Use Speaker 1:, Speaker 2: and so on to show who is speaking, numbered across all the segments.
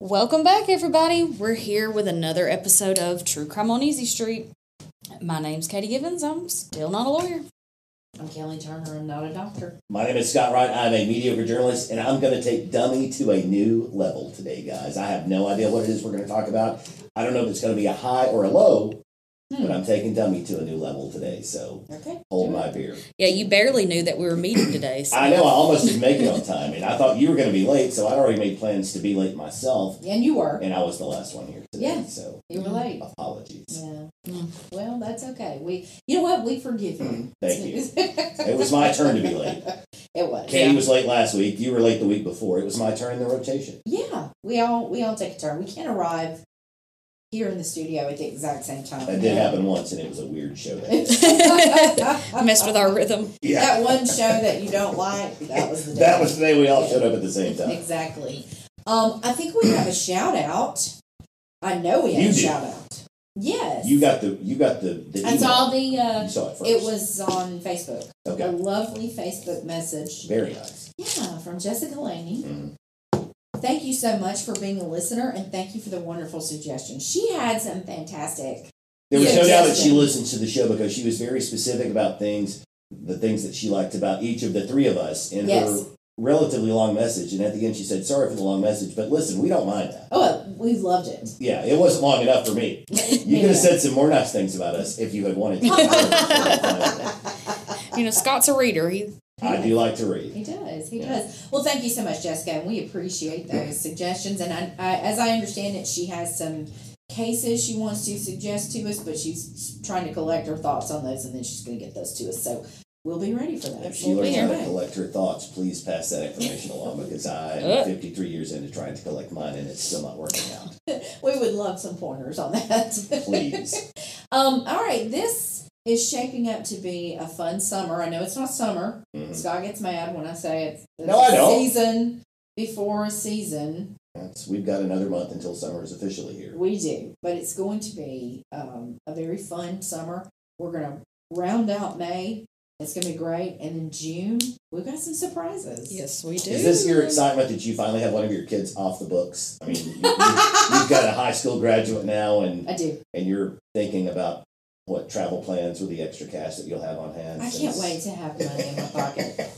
Speaker 1: Welcome back, everybody. We're here with another episode of True Crime on Easy Street. My name's Katie Givens. I'm still not a lawyer.
Speaker 2: I'm Kelly Turner. I'm not a doctor.
Speaker 3: My name is Scott Wright. I'm a mediocre journalist, and I'm going to take Dummy to a new level today, guys. I have no idea what it is we're going to talk about. I don't know if it's going to be a high or a low, but I'm taking Dummy to a new level today, so hold my beer.
Speaker 1: Yeah, you barely knew that we were meeting today. So.
Speaker 3: I know, I almost didn't make it on time, and I thought you were going to be late, so I'd already made plans to be late myself.
Speaker 2: And you were.
Speaker 3: And I was the last one here today,
Speaker 2: Yeah,
Speaker 3: so
Speaker 2: you were late.
Speaker 3: apologies.
Speaker 2: Yeah. Well, that's okay. You know what? We forgive you.
Speaker 3: Thank you. It was my turn to be late.
Speaker 2: It was.
Speaker 3: Katie was late last week. You were late the week before. It was my turn in the rotation.
Speaker 2: Yeah, we all take a turn. We can't arrive here in the studio at the exact same time.
Speaker 3: That did happen once, and it was a weird show.
Speaker 1: Messed with our rhythm.
Speaker 3: Yeah.
Speaker 2: That one show that you don't like, that was the day.
Speaker 3: That was the day we all showed up at the same time.
Speaker 2: Exactly. I think we have a shout out. I know we have a shout out. Yes.
Speaker 3: You got the
Speaker 2: I
Speaker 3: email.
Speaker 2: saw the
Speaker 3: You saw it first.
Speaker 2: it was on Facebook.
Speaker 3: Okay.
Speaker 2: A lovely Facebook message.
Speaker 3: Very nice.
Speaker 2: Yeah, from Jessica Laney.
Speaker 3: Mhm.
Speaker 2: Thank you so much for being a listener, and thank you for the wonderful suggestions. She had some fantastic.
Speaker 3: There was no doubt that she
Speaker 2: suggestions.
Speaker 3: listens to the show because she was very specific about the things that she liked about each of the three of us in
Speaker 2: Yes.
Speaker 3: her relatively long message. And at the end, she said, "Sorry for the long message, but listen, we don't mind that."
Speaker 2: Oh, we loved it.
Speaker 3: Yeah, it wasn't long enough for me. You could have said some more nice things about us if you had wanted to.
Speaker 1: You know, Scott's a reader.
Speaker 3: I do like to read.
Speaker 2: He does. He
Speaker 3: Yeah.
Speaker 2: does. Well, thank you so much, Jessica, and we appreciate those suggestions. And I, as I understand it, she has some cases she wants to suggest to us, but she's trying to collect her thoughts on those, and then she's going to get those to us. So we'll be ready for that.
Speaker 3: If she
Speaker 2: We'll
Speaker 3: learns
Speaker 2: be
Speaker 3: how to
Speaker 2: ready.
Speaker 3: collect her thoughts, please pass that information along because I am 53 years into trying to collect mine and it's still not working out.
Speaker 2: We would love some pointers on that.
Speaker 3: Please.
Speaker 2: All right, this is shaping up to be a fun summer. I know it's not summer.
Speaker 3: Mhm.
Speaker 2: Scott gets mad when I say it's
Speaker 3: No, I don't.
Speaker 2: season before a season.
Speaker 3: We've got another month until summer is officially here.
Speaker 2: We do, but it's going to be a very fun summer. We're going to round out May. It's going to be great. And in June, we've got some surprises.
Speaker 1: Yes, we do.
Speaker 3: Is this your excitement that you finally have one of your kids off the books? I mean, you've got a high school graduate now, and
Speaker 2: I do.
Speaker 3: you're thinking about what travel plans with the extra cash that you'll have on hand.
Speaker 2: I can't wait to have money in my pocket.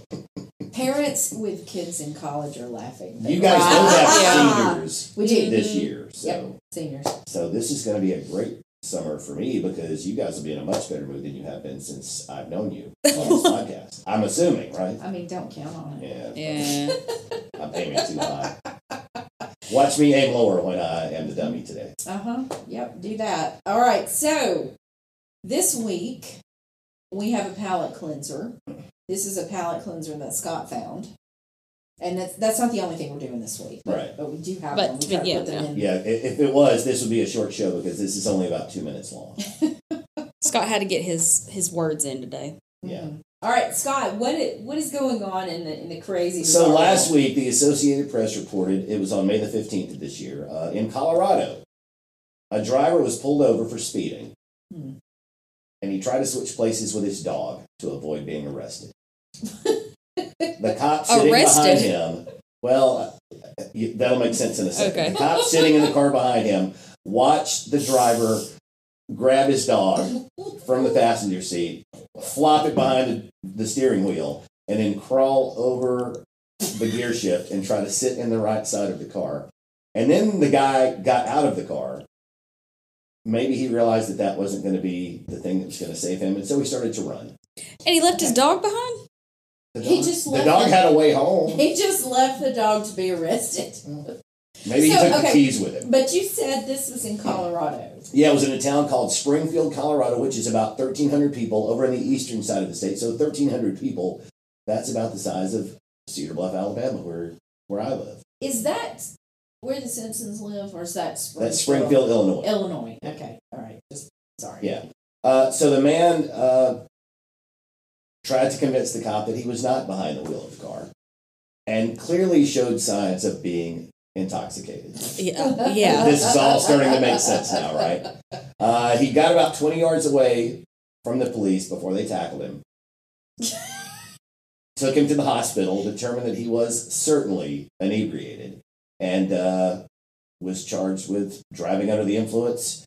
Speaker 2: Parents with kids in college are laughing.
Speaker 3: You guys both have
Speaker 2: Yeah.
Speaker 3: seniors
Speaker 2: We do.
Speaker 3: this year, so
Speaker 2: Yep, seniors.
Speaker 3: so this is going to be a great summer for me because you guys will be in a much better mood than you have been since I've known you on this podcast. I'm assuming, right?
Speaker 2: I mean, don't count on it.
Speaker 1: Yeah.
Speaker 3: I'm aiming too high. Watch me aim lower when I am the dummy today.
Speaker 2: Yep, do that. All right, so this week we have a palate cleanser. This is a palate cleanser that Scott found. And that's not the only thing we're doing this week.
Speaker 3: Right.
Speaker 2: But we do have
Speaker 1: But-
Speaker 2: one. We try to
Speaker 1: yeah,
Speaker 2: put them in.
Speaker 3: Yeah, if it was, this would be a short show because this is only about 2 minutes long.
Speaker 1: Scott had to get his words in today.
Speaker 3: Yeah.
Speaker 2: Mhm. All right, Scott, what is going on in the crazy?
Speaker 3: So
Speaker 2: bizarre
Speaker 3: last
Speaker 2: world?
Speaker 3: week, the Associated Press reported, it was on May the 15th of this year, in Colorado, a driver was pulled over for speeding,
Speaker 2: Hmm.
Speaker 3: and he tried to switch places with his dog to avoid being arrested. The cop sitting
Speaker 1: Arrested?
Speaker 3: behind him, well, that'll make sense in a second.
Speaker 1: Okay.
Speaker 3: The cop sitting in the car behind him watched the driver grab his dog from the passenger seat, flop it behind the steering wheel, and then crawl over the gear shift and try to sit in the right side of the car. And then the guy got out of the car. Maybe he realized that that wasn't going to be the thing that was going to save him, and so he started to run.
Speaker 1: And he left his dog behind?
Speaker 3: The dog had a way home.
Speaker 2: He just left the dog to be arrested.
Speaker 3: Maybe he
Speaker 2: So,
Speaker 3: took the
Speaker 2: okay.
Speaker 3: keys with him.
Speaker 2: But you said this was in Colorado.
Speaker 3: Yeah, it was in a town called Springfield, Colorado, which is about 1,300 people over on the eastern side of the state. So 1,300 people, that's about the size of Cedar Bluff, Alabama, where I live.
Speaker 2: Is that where the Simpsons live, or is that Springfield?
Speaker 3: That's Springfield, Illinois.
Speaker 2: Illinois. Okay. All right. Just sorry.
Speaker 3: Yeah. So the man tried to convince the cop that he was not behind the wheel of the car and clearly showed signs of being intoxicated.
Speaker 1: Yeah. Yeah.
Speaker 3: This is all starting to make sense now, right? He got about 20 yards away from the police before they tackled him. Took him to the hospital, determined that he was certainly inebriated, and was charged with driving under the influence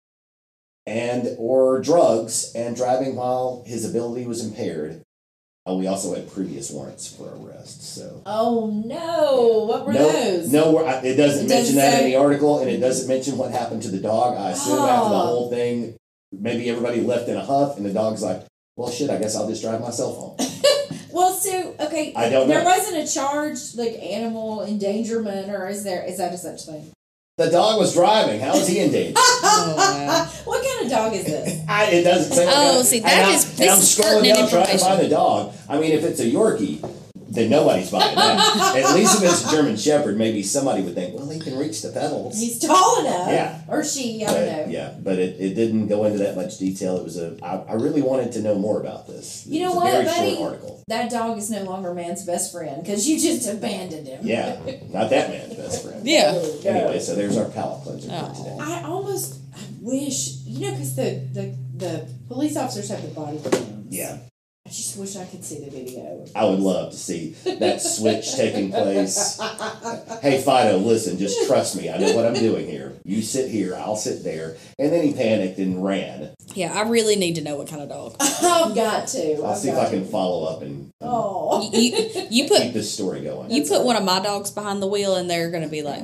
Speaker 3: and or drugs and driving while his ability was impaired. We also had previous warrants for arrest. So.
Speaker 2: Oh no! What were those?
Speaker 3: No, it doesn't mention that in
Speaker 2: say?
Speaker 3: the article, and it doesn't mention what happened to the dog. I assume after the whole thing, maybe everybody left in a huff, and the dog's like, "Well, shit, I guess I'll just drive myself home."
Speaker 2: Well, so okay,
Speaker 3: I don't know.
Speaker 2: There wasn't a charge like animal endangerment, or is that a such thing?
Speaker 3: The dog was driving. How is he in danger?
Speaker 1: Oh, wow.
Speaker 2: What kind of dog is this?
Speaker 3: It doesn't say.
Speaker 1: Oh, see, that is
Speaker 3: and I'm
Speaker 1: this is
Speaker 3: scrolling
Speaker 1: pertinent
Speaker 3: down trying to
Speaker 1: information.
Speaker 3: find the dog. I mean, if it's a Yorkie, then nobody's buying that. At least if it's a German Shepherd, maybe somebody would think, well, he can reach the pedals.
Speaker 2: He's tall enough.
Speaker 3: Yeah.
Speaker 2: Or she, I don't know.
Speaker 3: Yeah, but it didn't go into that much detail. It was I really wanted to know more about this.
Speaker 2: You know
Speaker 3: It was
Speaker 2: what,
Speaker 3: a very
Speaker 2: buddy?
Speaker 3: short article.
Speaker 2: That dog is no longer man's best friend because you just abandoned him.
Speaker 3: Yeah, not that man's best friend.
Speaker 1: Yeah.
Speaker 3: Anyway, so there's our palate cleanser
Speaker 1: Oh.
Speaker 3: for today.
Speaker 2: I wish, because the police officers have the body cams.
Speaker 3: Yeah.
Speaker 2: I just wish I could see the video.
Speaker 3: I would love to see that switch taking place. Hey, Fido, listen, just trust me. I know what I'm doing here. You sit here, I'll sit there. And then he panicked and ran.
Speaker 1: Yeah, I really need to know what kind of dog.
Speaker 2: I've got to.
Speaker 3: I'll see if I can follow up and
Speaker 2: Oh.
Speaker 1: You
Speaker 3: keep
Speaker 1: put
Speaker 3: this story going.
Speaker 1: you put one of my dogs behind the wheel, and they're gonna be like,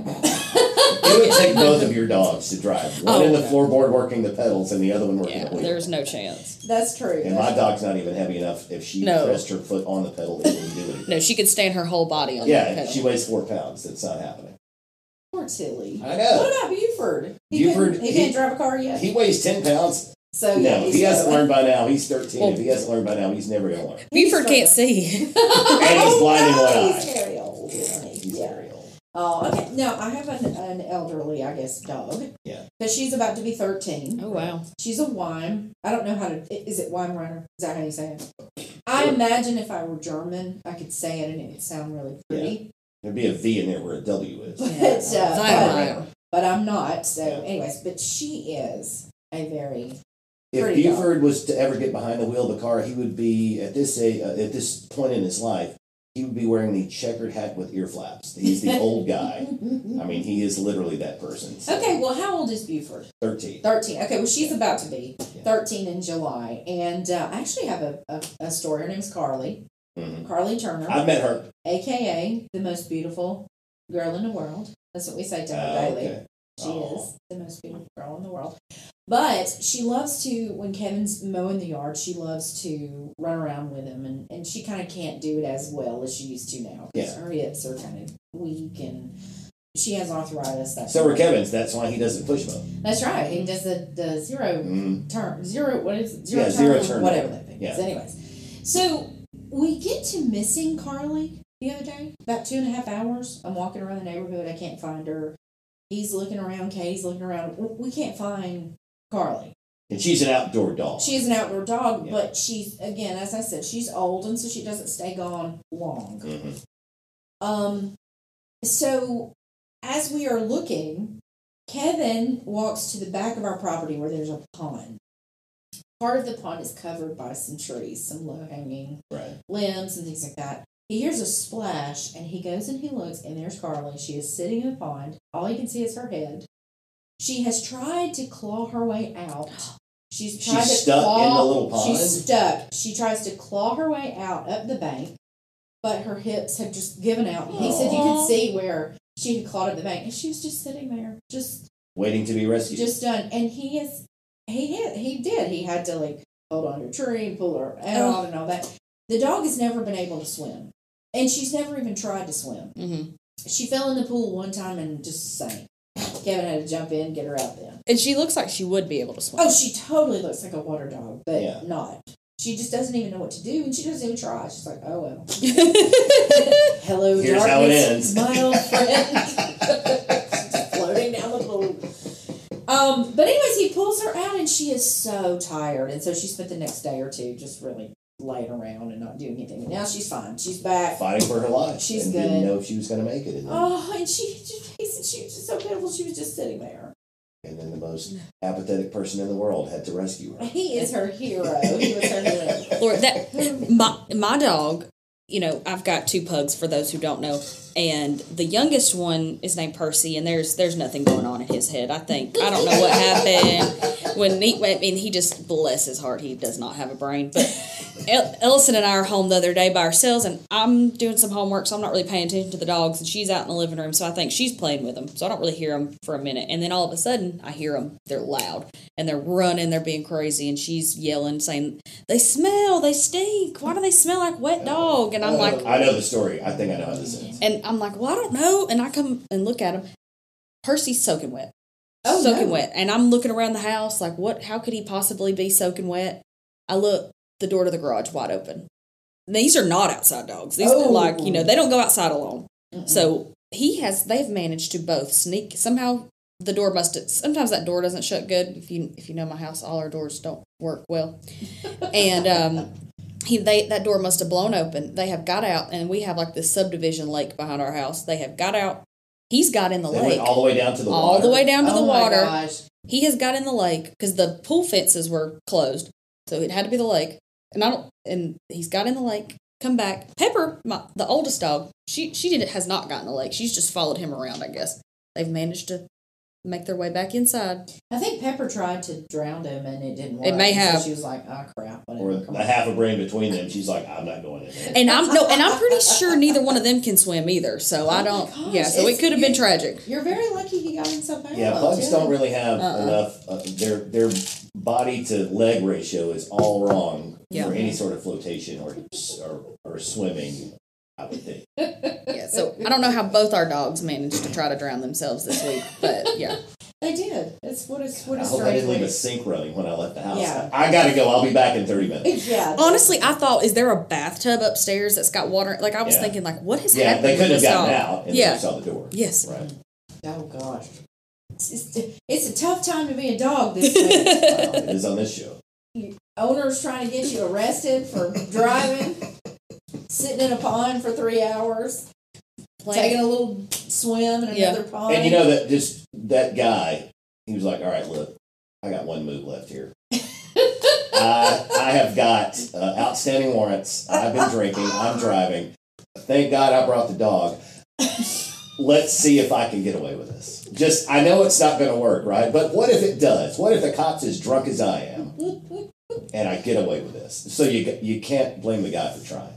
Speaker 3: It would take both of your dogs to drive. One in the
Speaker 1: okay.
Speaker 3: floorboard working the pedals and the other one working
Speaker 1: yeah,
Speaker 3: the wheel.
Speaker 1: there's no chance.
Speaker 2: That's true.
Speaker 3: And my dog's not even heavy enough. If she
Speaker 1: No.
Speaker 3: pressed her foot on the pedal, it wouldn't do anything.
Speaker 1: No, she could stand her whole body on the
Speaker 3: Yeah,
Speaker 1: pedal.
Speaker 3: she weighs 4 pounds. That's not happening.
Speaker 2: Poor Tilly.
Speaker 3: I know.
Speaker 2: What about Buford?
Speaker 3: Buford,
Speaker 2: He can't drive a car yet?
Speaker 3: He weighs 10 pounds.
Speaker 2: So
Speaker 3: No,
Speaker 2: yeah,
Speaker 3: if
Speaker 2: he's
Speaker 3: he hasn't
Speaker 2: got-
Speaker 3: learned by now, he's 13.
Speaker 1: Well-
Speaker 3: If he hasn't learned by now, he's never going to learn.
Speaker 1: Buford can't see.
Speaker 3: And he's blind in one eye.
Speaker 2: He's very old, isn't he?
Speaker 3: He's
Speaker 2: Yeah.
Speaker 3: very old.
Speaker 2: Oh, okay. Now, I have an elderly, I guess, dog.
Speaker 3: Yeah.
Speaker 2: Because she's about to be 13.
Speaker 1: Oh wow.
Speaker 2: She's a Weim. I don't know how to. Is it Weimaraner? Is that how you say it? I
Speaker 3: Sure.
Speaker 2: imagine if I were German, I could say it and it would sound really pretty.
Speaker 3: There'd be a V in there where a W is.
Speaker 2: But I'm not. So,
Speaker 3: Yeah.
Speaker 2: anyways, but she is a very.
Speaker 3: If
Speaker 2: Pretty dog.
Speaker 3: Buford was to ever get behind the wheel of the car, he would be at this point in his life. He would be wearing the checkered hat with ear flaps. He's the old guy. I mean, he is literally that person. So,
Speaker 2: Okay, well, how old is Buford?
Speaker 3: 13.
Speaker 2: 13. Okay, well, she's about to be
Speaker 3: Yeah.
Speaker 2: 13 in July. And I actually have a story. Her name's Carly.
Speaker 3: Mhm.
Speaker 2: Carly Turner,
Speaker 3: I've met her.
Speaker 2: a.k.a. the most beautiful girl in the world. That's what we say to her daily.
Speaker 3: Okay.
Speaker 2: She
Speaker 3: Oh.
Speaker 2: is the most beautiful girl in the world. But she loves to, when Kevin's mowing the yard, she loves to run around with him. And she kind of can't do it as well as she used to now. Because
Speaker 3: Yeah.
Speaker 2: her hips are kind of weak and she has arthritis.
Speaker 3: So are Kevin's. That's why he doesn't push mow.
Speaker 2: That's right. He does the zero
Speaker 3: Mm.
Speaker 2: zero, what is it?
Speaker 3: Yeah, zero turn.
Speaker 2: Whatever that thing
Speaker 3: Yeah.
Speaker 2: is. Anyways. So we get to missing Carly the other day. About 2.5 hours. I'm walking around the neighborhood. I can't find her. He's looking around. Katie's looking around. We can't find Carly.
Speaker 3: And she's an outdoor dog.
Speaker 2: She is an outdoor dog,
Speaker 3: Yeah.
Speaker 2: but she's, again, as I said, she's old, and so she doesn't stay gone long.
Speaker 3: Mhm.
Speaker 2: So as we are looking, Kevin walks to the back of our property where there's a pond. Part of the pond is covered by some trees, some low-hanging
Speaker 3: Right.
Speaker 2: limbs and things like that. He hears a splash, and he goes and he looks, and there's Carly. She is sitting in the pond. All he can see is her head. She has tried to claw her way out. She's tried to
Speaker 3: stuck
Speaker 2: claw,
Speaker 3: in the little pond?
Speaker 2: She's stuck. She tries to claw her way out up the bank, but her hips have just given out. He said you could
Speaker 1: Aw.
Speaker 2: see where she had clawed up the bank, and she was just sitting there, just
Speaker 3: Waiting to be rescued.
Speaker 2: done. And he did. He had to like hold on to a tree and pull her out and all that. The dog has never been able to swim, and she's never even tried to swim.
Speaker 1: Mm-hmm.
Speaker 2: She fell in the pool one time and just sank. Kevin had to jump in, get her out then.
Speaker 1: And she looks like she would be able to swim.
Speaker 2: Oh, she totally looks like a water dog, but
Speaker 3: Yeah.
Speaker 2: not. She just doesn't even know what to do, and she doesn't even try. She's like, oh well. Hello,
Speaker 3: Here's
Speaker 2: darkness,
Speaker 3: how it ends.
Speaker 2: my old friend. She's just floating down the pool. But anyways, he pulls her out, and she is so tired, and so she spent the next day or two just really laying around and not doing anything. And now she's fine. She's back.
Speaker 3: Fighting for her life.
Speaker 2: She's
Speaker 3: and
Speaker 2: good.
Speaker 3: didn't know if she was going to make it.
Speaker 2: Oh, and he said she was just so pitiful. She was just sitting there.
Speaker 3: And then the most apathetic person in the world had to rescue her.
Speaker 2: He is her hero. He was her hero.
Speaker 1: Lord, that my dog. You know, I've got 2 pugs. For those who don't know, And the youngest one is named Percy, and there's nothing going on in his head. I don't know what happened he just, bless his heart, he does not have a brain. But Ellison and I are home the other day by ourselves, and I'm doing some homework, so I'm not really paying attention to the dogs, and she's out in the living room, so I think she's playing with them, so I don't really hear them for a minute. And then all of a sudden, I hear them. They're loud, and they're running, they're being crazy, and she's yelling, saying, they smell, they stink, why do they smell like wet dog? And I'm like...
Speaker 3: I know the story. I think I know how this ends.
Speaker 1: And I'm like, well, I don't know. And I come and look at him. Percy's soaking wet.
Speaker 2: Oh,
Speaker 1: soaking
Speaker 2: no.
Speaker 1: wet. And I'm looking around the house like, what? How could he possibly be soaking wet? I look, the door to the garage wide open. These are not outside dogs. These are like, they don't go outside alone. Mm-mm. So they've managed to both sneak. Somehow the door sometimes that door doesn't shut good. If you know my house, all our doors don't work well. And, that door must have blown open. They have got out, and we have like this subdivision lake behind our house. They have got out. He's got in the lake.
Speaker 3: Went all the way down to the water.
Speaker 1: All the way down to the water.
Speaker 2: Gosh.
Speaker 1: He has got in the lake because the pool fences were closed, so it had to be the lake. And he's got in the lake. Come back. Pepper, the oldest dog, she has not gotten in the lake. She's just followed him around, I guess. They've managed to make their way back inside.
Speaker 2: I think Pepper tried to drown him and it didn't work.
Speaker 1: It may have.
Speaker 2: So she was like, oh crap.
Speaker 3: Or
Speaker 2: Whatever.
Speaker 3: a half a brain between them. She's like, I'm not going in there.
Speaker 1: And I'm pretty sure neither one of them can swim either. So I don't.
Speaker 2: Gosh,
Speaker 1: Yeah. So it could have been tragic.
Speaker 2: You're very lucky he got himself out.
Speaker 3: Yeah, pugs don't really have enough. Their body to leg ratio is all wrong for any sort of flotation or swimming, I would think.
Speaker 1: Yeah, so I don't know how both our dogs managed to try to drown themselves this week, but yeah.
Speaker 2: They did. It's what is
Speaker 3: I hope I didn't leave a sink running when I left the house.
Speaker 2: Yeah.
Speaker 3: I gotta go. I'll be back in 30 minutes.
Speaker 2: Yeah.
Speaker 1: Honestly, I thought, is there a bathtub upstairs that's got water? Like, I was thinking, like, what has happened
Speaker 3: they
Speaker 1: to
Speaker 3: couldn't
Speaker 1: this
Speaker 3: have gotten
Speaker 1: dog?
Speaker 3: out and they saw the door.
Speaker 1: Yes.
Speaker 3: Right.
Speaker 2: Oh gosh. It's a tough time to be a dog this week.
Speaker 3: Well, it is on this show.
Speaker 2: Owner's trying to get you arrested for driving, sitting in a pond for 3 hours, taking a little swim in another pond.
Speaker 3: And that guy, he was like, all right, look, I got one move left here. I have got outstanding warrants. I've been drinking. I'm driving. Thank God I brought the dog. Let's see if I can get away with this. I know it's not going to work, right? But what if it does? What if the cop's as drunk as I am and I get away with this? So you can't blame the guy for trying.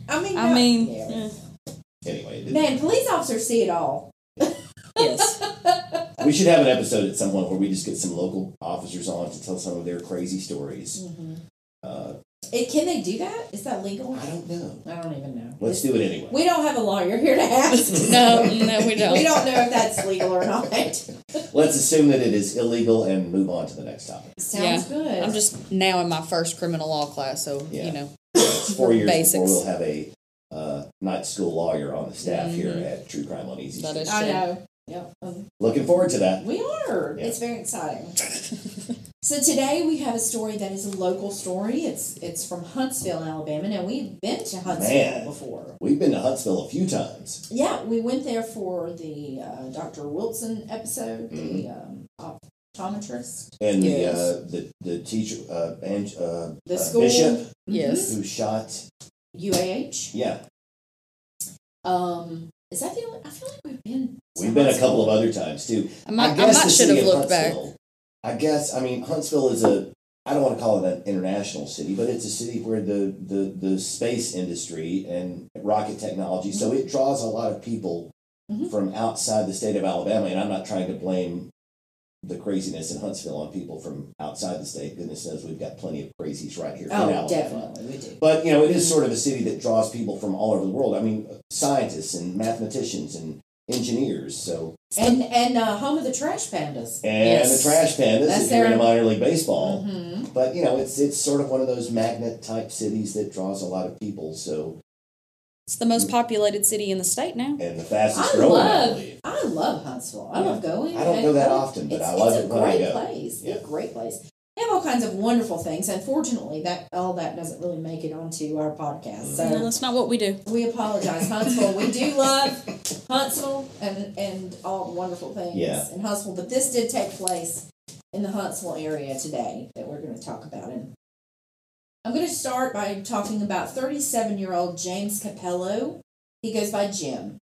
Speaker 3: Anyway.
Speaker 2: Man, police officers see it all.
Speaker 1: Yes.
Speaker 3: We should have an episode at some point where we just get some local officers on to tell some of their crazy stories.
Speaker 2: Mm-hmm. Can they do that? Is that legal?
Speaker 3: I don't know.
Speaker 2: I don't even know.
Speaker 3: Let's do it anyway.
Speaker 2: We don't have a lawyer here to ask.
Speaker 1: No, we don't.
Speaker 2: We don't know if that's legal or not.
Speaker 3: Let's assume that it is illegal and move on to the next topic.
Speaker 2: Sounds good.
Speaker 1: I'm just now in my first criminal law class, so,
Speaker 3: It's 4 years
Speaker 1: Basics.
Speaker 3: before we'll have a night school lawyer on the staff here at True Crime on Easy
Speaker 1: That
Speaker 3: Street.
Speaker 1: is
Speaker 2: I
Speaker 1: true.
Speaker 2: know. Yep.
Speaker 3: Looking forward to that.
Speaker 2: We are.
Speaker 3: Yeah.
Speaker 2: It's very exciting. So today we have a story that is a local story. It's from Huntsville, Alabama. Now we've been to Huntsville before.
Speaker 3: We've been to Huntsville a few times.
Speaker 2: Yeah, we went there for the Dr. Wilson episode, the optometrist.
Speaker 3: And
Speaker 1: Yes.
Speaker 3: the teacher,
Speaker 2: The school.
Speaker 3: Bishop,
Speaker 1: Yes.
Speaker 3: who shot.
Speaker 2: UAH.
Speaker 3: Yeah.
Speaker 2: Is that the only? I feel like we've been. to
Speaker 3: We've been a
Speaker 2: Huntsville.
Speaker 3: couple of other times too.
Speaker 1: I might
Speaker 3: the
Speaker 1: should
Speaker 3: city
Speaker 1: have
Speaker 3: of
Speaker 1: looked back.
Speaker 3: Huntsville, Huntsville is I don't want to call it an international city, but it's a city where the space industry and rocket technology, so it draws a lot of people from outside the state of Alabama, and I'm not trying to blame the craziness in Huntsville on people from outside the state. Goodness knows we've got plenty of crazies right here in Alabama.
Speaker 2: Definitely, we do.
Speaker 3: But, it is sort of a city that draws people from all over the world. I mean, scientists and mathematicians and engineers, so.
Speaker 2: And home of the Trash Pandas.
Speaker 3: And the Trash Pandas,
Speaker 2: That's
Speaker 3: if you're in
Speaker 2: their-
Speaker 3: minor league baseball.
Speaker 2: Mm-hmm.
Speaker 3: But, it's sort of one of those magnet-type cities that draws a lot of people, so.
Speaker 1: It's the most populated city in the state now.
Speaker 3: And the fastest growing, I believe.
Speaker 2: I love Huntsville. I love going.
Speaker 3: I don't go that often, but I love it when I go.
Speaker 2: It's a great place.
Speaker 3: Yeah.
Speaker 2: It's a great place. They have all kinds of wonderful things. Unfortunately, all that doesn't really make it onto our podcast. So
Speaker 1: No, that's not what we do.
Speaker 2: we apologize, Huntsville. We do love Huntsville and all the wonderful things in Huntsville, but this did take place in the Huntsville area today that we're going to talk about. And I'm going to start by talking about 37-year-old James Capello. He goes by Jim.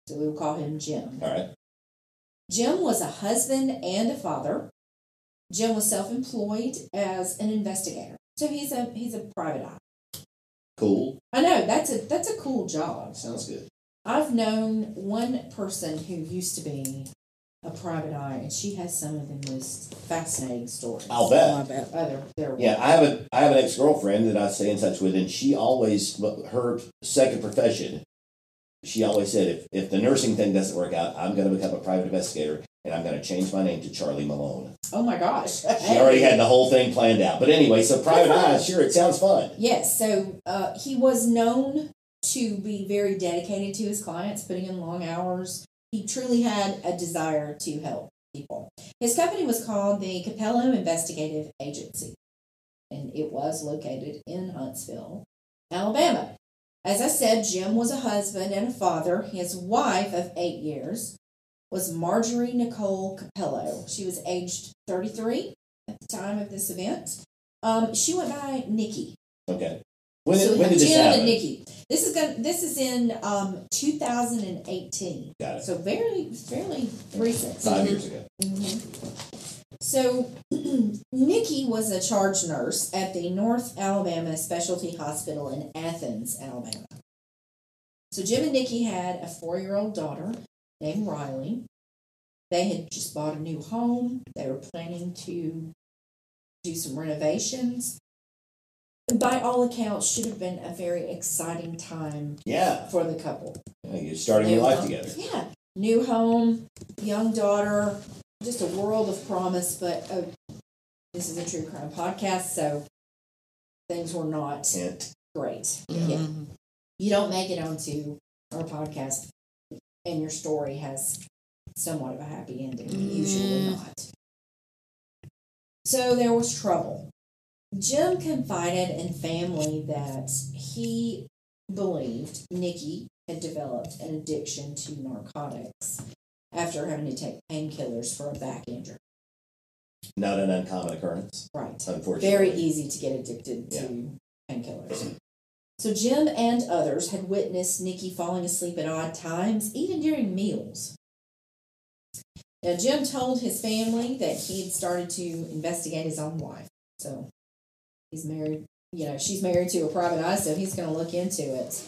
Speaker 2: So we will call him Jim.
Speaker 3: All right.
Speaker 2: Jim was a husband and a father. Jim was self-employed as an investigator. So he's a private eye.
Speaker 3: Cool.
Speaker 2: I know, that's a cool job.
Speaker 3: Sounds good.
Speaker 2: I've known one person who used to be a private eye, and she has some of the most fascinating stories.
Speaker 3: I'll
Speaker 1: Oh, I
Speaker 3: bet.
Speaker 1: bet.
Speaker 2: They're
Speaker 3: Yeah, I have an ex-girlfriend that I stay in touch with, and she always, her second profession, she always said, if the nursing thing doesn't work out, I'm going to become a private investigator, and I'm going to change my name to Charlie Malone.
Speaker 2: Oh my gosh.
Speaker 3: She already had the whole thing planned out. But anyway, so private eye, sure, it sounds fun.
Speaker 2: Yes, so he was known to be very dedicated to his clients, putting in long hours. He truly had a desire to help people. His company was called the Capello Investigative Agency, and it was located in Huntsville, Alabama. As I said, Jim was a husband and a father. His wife of 8 years was Marjorie Nicole Capello. She was aged 33 at the time of this event. She went by Nikki.
Speaker 3: Okay. When
Speaker 2: So we
Speaker 3: did
Speaker 2: have
Speaker 3: this
Speaker 2: Jim
Speaker 3: happen?
Speaker 2: and Nikki. This is in 2018.
Speaker 3: Got it.
Speaker 2: So fairly recent.
Speaker 3: 5 years ago.
Speaker 2: So Nikki was a charge nurse at the North Alabama Specialty Hospital in Athens, Alabama. So Jim and Nikki had a 4-year-old daughter named Riley. They had just bought a new home. They were planning to do some renovations. By all accounts, should have been a very exciting time
Speaker 3: Yeah.
Speaker 2: for the couple.
Speaker 3: You're starting your life together.
Speaker 2: Yeah. New home, young daughter, just a world of promise, but this is a true crime podcast, so things were not
Speaker 3: Hint.
Speaker 2: great. Yeah. You don't make it onto our podcast and your story has somewhat of a happy ending. Usually not. So there was trouble. Jim confided in family that he believed Nikki had developed an addiction to narcotics after having to take painkillers for a back injury.
Speaker 3: Not an uncommon occurrence,
Speaker 2: Right.
Speaker 3: unfortunately.
Speaker 2: Very easy to get addicted to painkillers. So Jim and others had witnessed Nikki falling asleep at odd times, even during meals. Now, Jim told his family that he had started to investigate his own wife. So he's married, she's married to a private eye, so he's going to look into it.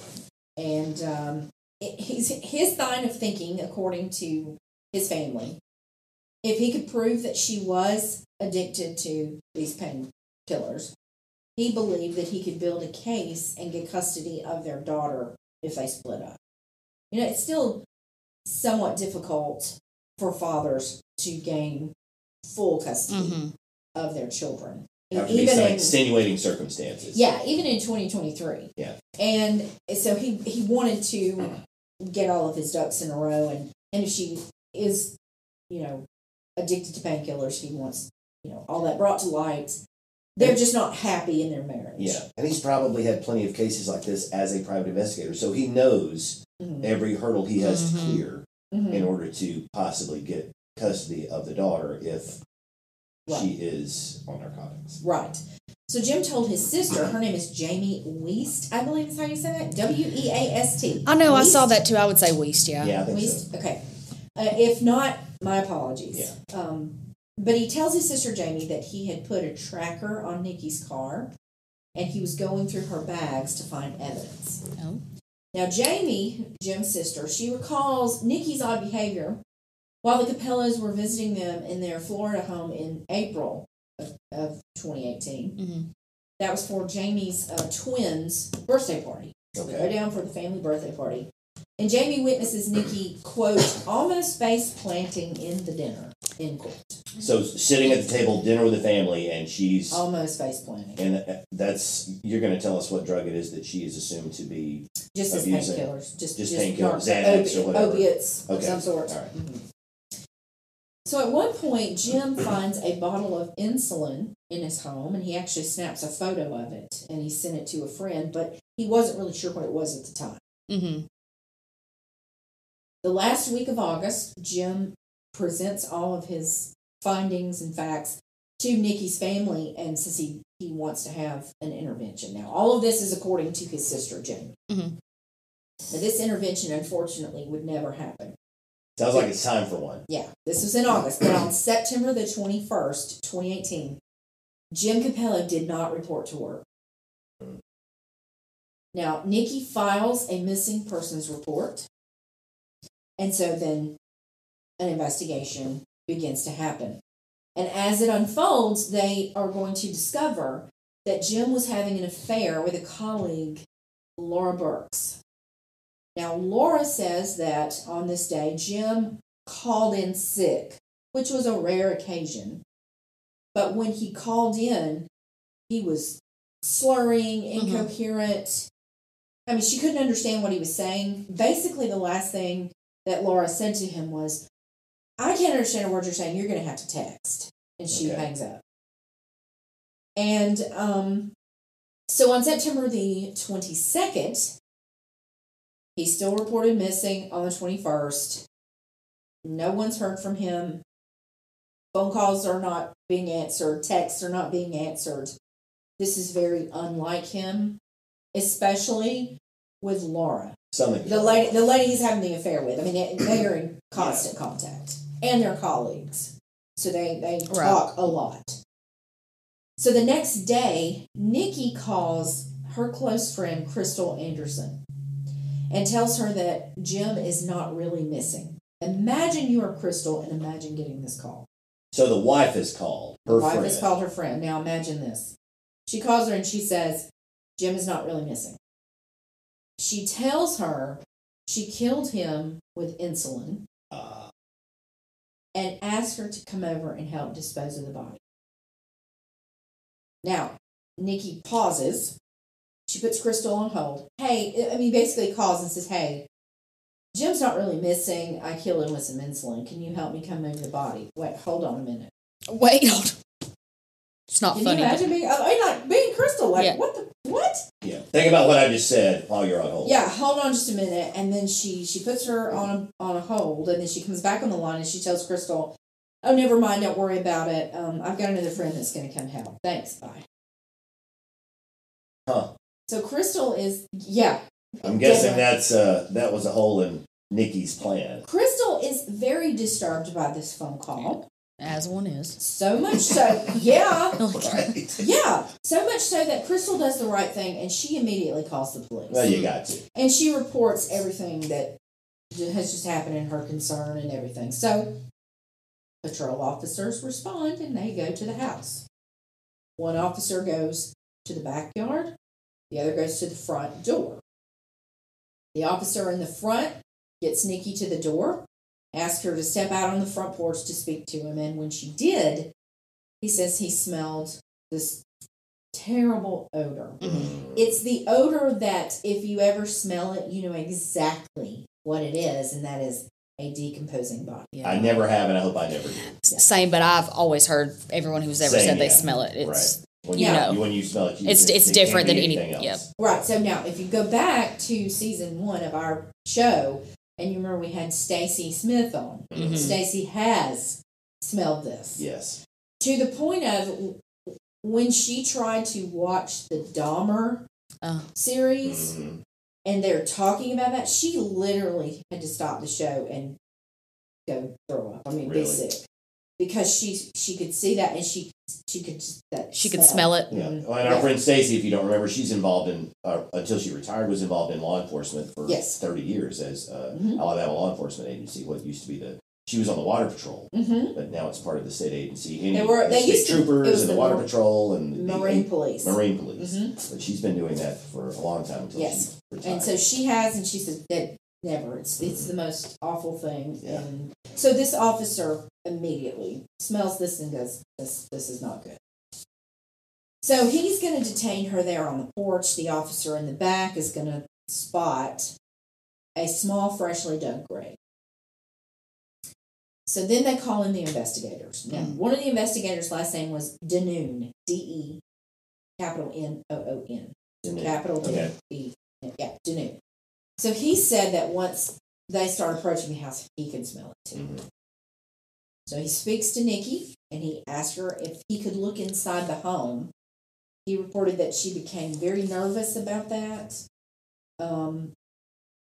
Speaker 2: And his line of thinking, according to his family, if he could prove that she was addicted to these painkillers, he believed that he could build a case and get custody of their daughter if they split up. It's still somewhat difficult for fathers to gain full custody of their children.
Speaker 3: Have to be
Speaker 2: Even
Speaker 3: some
Speaker 2: in,
Speaker 3: extenuating circumstances.
Speaker 2: yeah, even in 2023.
Speaker 3: Yeah.
Speaker 2: And so he wanted to get all of his ducks in a row, and if she is, addicted to painkillers, he wants, all that brought to light. They're just not happy in their marriage.
Speaker 3: Yeah, and he's probably had plenty of cases like this as a private investigator, so he knows every hurdle he has to clear in order to possibly get custody of the daughter if she is on narcotics.
Speaker 2: Right. So Jim told his sister, her name is Jamie Weast, I believe is how you say that, W-E-A-S-T.
Speaker 1: I know, I
Speaker 2: Weast?
Speaker 1: saw that too. I would say Weast, yeah.
Speaker 3: Yeah, I think
Speaker 2: Weast?
Speaker 3: so.
Speaker 2: Okay. If not, my apologies.
Speaker 3: Yeah.
Speaker 2: But he tells his sister Jamie that he had put a tracker on Nikki's car, and he was going through her bags to find evidence.
Speaker 1: Oh.
Speaker 2: Now, Jamie, Jim's sister, she recalls Nikki's odd behavior while the Capellos were visiting them in their Florida home in April of 2018. That was for Jamie's twins' birthday party. So they go down for the family birthday party. And Jamie witnesses Nikki, quote, almost face planting in the dinner, end quote.
Speaker 3: So sitting at the table, dinner with the family, and she's...
Speaker 2: Almost face planting.
Speaker 3: And you're going to tell us what drug it is that she is assumed to be
Speaker 2: Just as
Speaker 3: abusing.
Speaker 2: painkillers. Just
Speaker 3: painkillers, Xanax or whatever.
Speaker 2: Opiates of
Speaker 3: Okay.
Speaker 2: some sort.
Speaker 3: All right.
Speaker 2: So at one point, Jim finds a bottle of insulin in his home, and he actually snaps a photo of it, and he sent it to a friend, but he wasn't really sure what it was at the time. The last week of August, Jim presents all of his findings and facts to Nikki's family and says he wants to have an intervention. Now, all of this is according to his sister, Jamie. Now, this intervention, unfortunately, would never happen.
Speaker 3: Sounds like it's time for one.
Speaker 2: Yeah, this was in August, but on September the 21st, 2018, Jim Capello did not report to work. Now, Nikki files a missing persons report, and so then an investigation begins to happen. And as it unfolds, they are going to discover that Jim was having an affair with a colleague, Laura Burks. Now, Laura says that on this day, Jim called in sick, which was a rare occasion. But when he called in, he was slurring, incoherent. I mean, she couldn't understand what he was saying. Basically, the last thing that Laura said to him was, I can't understand a word you're saying. You're going to have to text. And she hangs up. And so on September the 22nd, he's still reported missing on the 21st. No one's heard from him. Phone calls are not being answered. Texts are not being answered. This is very unlike him, especially with Laura. The lady he's having the affair with. I mean, they are in constant contact. And their colleagues. So they talk a lot. So the next day, Nikki calls her close friend, Crystal Anderson, and tells her that Jim is not really missing. Imagine you are Crystal and imagine getting this call.
Speaker 3: So the wife is called her friend.
Speaker 2: The wife has called her friend. Now imagine this. She calls her and she says, Jim is not really missing. She tells her she killed him with insulin and asked her to come over and help dispose of the body. Now, Nikki pauses. She puts Crystal on hold. Basically calls and says, hey, Jim's not really missing. I killed him with some insulin. Can you help me come move the body? Wait, hold on a minute.
Speaker 1: Wait, it's not
Speaker 2: Can
Speaker 1: funny.
Speaker 2: Can you imagine being Crystal? What?
Speaker 3: Yeah. Think about what I just said while you're on hold.
Speaker 2: Yeah, hold on just a minute. And then she puts her on a hold, and then she comes back on the line and she tells Crystal, oh, never mind, don't worry about it. I've got another friend that's going to come help. Thanks, bye.
Speaker 3: Huh.
Speaker 2: So Crystal is,
Speaker 3: I'm guessing that was a hole in Nikki's plan.
Speaker 2: Crystal is very disturbed by this phone call.
Speaker 1: As one is.
Speaker 2: So much so, yeah.
Speaker 3: Right.
Speaker 2: Yeah. So much so that Crystal does the right thing and she immediately calls the police.
Speaker 3: Well, you got to.
Speaker 2: And she reports everything that has just happened in her concern and everything. So patrol officers respond and they go to the house. One officer goes to the backyard. The other goes to the front door. The officer in the front gets Nikki to the door, asked her to step out on the front porch to speak to him, and when she did, he says he smelled this terrible odor.
Speaker 3: Mm-hmm.
Speaker 2: It's the odor that if you ever smell it, you know exactly what it is, and that is a decomposing body.
Speaker 3: Yeah. I never have, and I hope I never do.
Speaker 1: Same, but I've always heard everyone who's ever said they smell it. It's
Speaker 3: right. When you smell it,
Speaker 1: it's different than anything else.
Speaker 2: Yep. Right. So now, if you go back to season 1 of our show, and you remember we had Stacy Smith on. Mm-hmm. Stacy has smelled this.
Speaker 3: Yes.
Speaker 2: To the point of when she tried to watch the Dahmer series, and they're talking about that, she literally had to stop the show and go throw up. I mean, be sick. Because she could see that, and she could
Speaker 1: smell it.
Speaker 3: Yeah. Well, and our friend Stacy, if you don't remember, she's involved in until she retired, was involved in law enforcement for 30 years as Alabama Law Enforcement Agency. What used to be she was on the Water Patrol, but now it's part of the state agency. The state troopers and the Water Patrol and
Speaker 2: Marine Police.
Speaker 3: But she's been doing that for a long time until she retired.
Speaker 2: And so she has, and she says that never. It's the most awful thing. Yeah. And so this officer immediately smells this and goes, this is not good. So he's going to detain her there on the porch. The officer in the back is going to spot a small, freshly dug grave. So then they call in the investigators. Now, one of the investigators' last name was Denoon, D-E, capital N-O-O-N. Capital D-E. Yeah, Denoon. So he said that once they start approaching the house, he can smell it too. Mm-hmm. So he speaks to Nikki, and he asked her if he could look inside the home. He reported that she became very nervous about that. But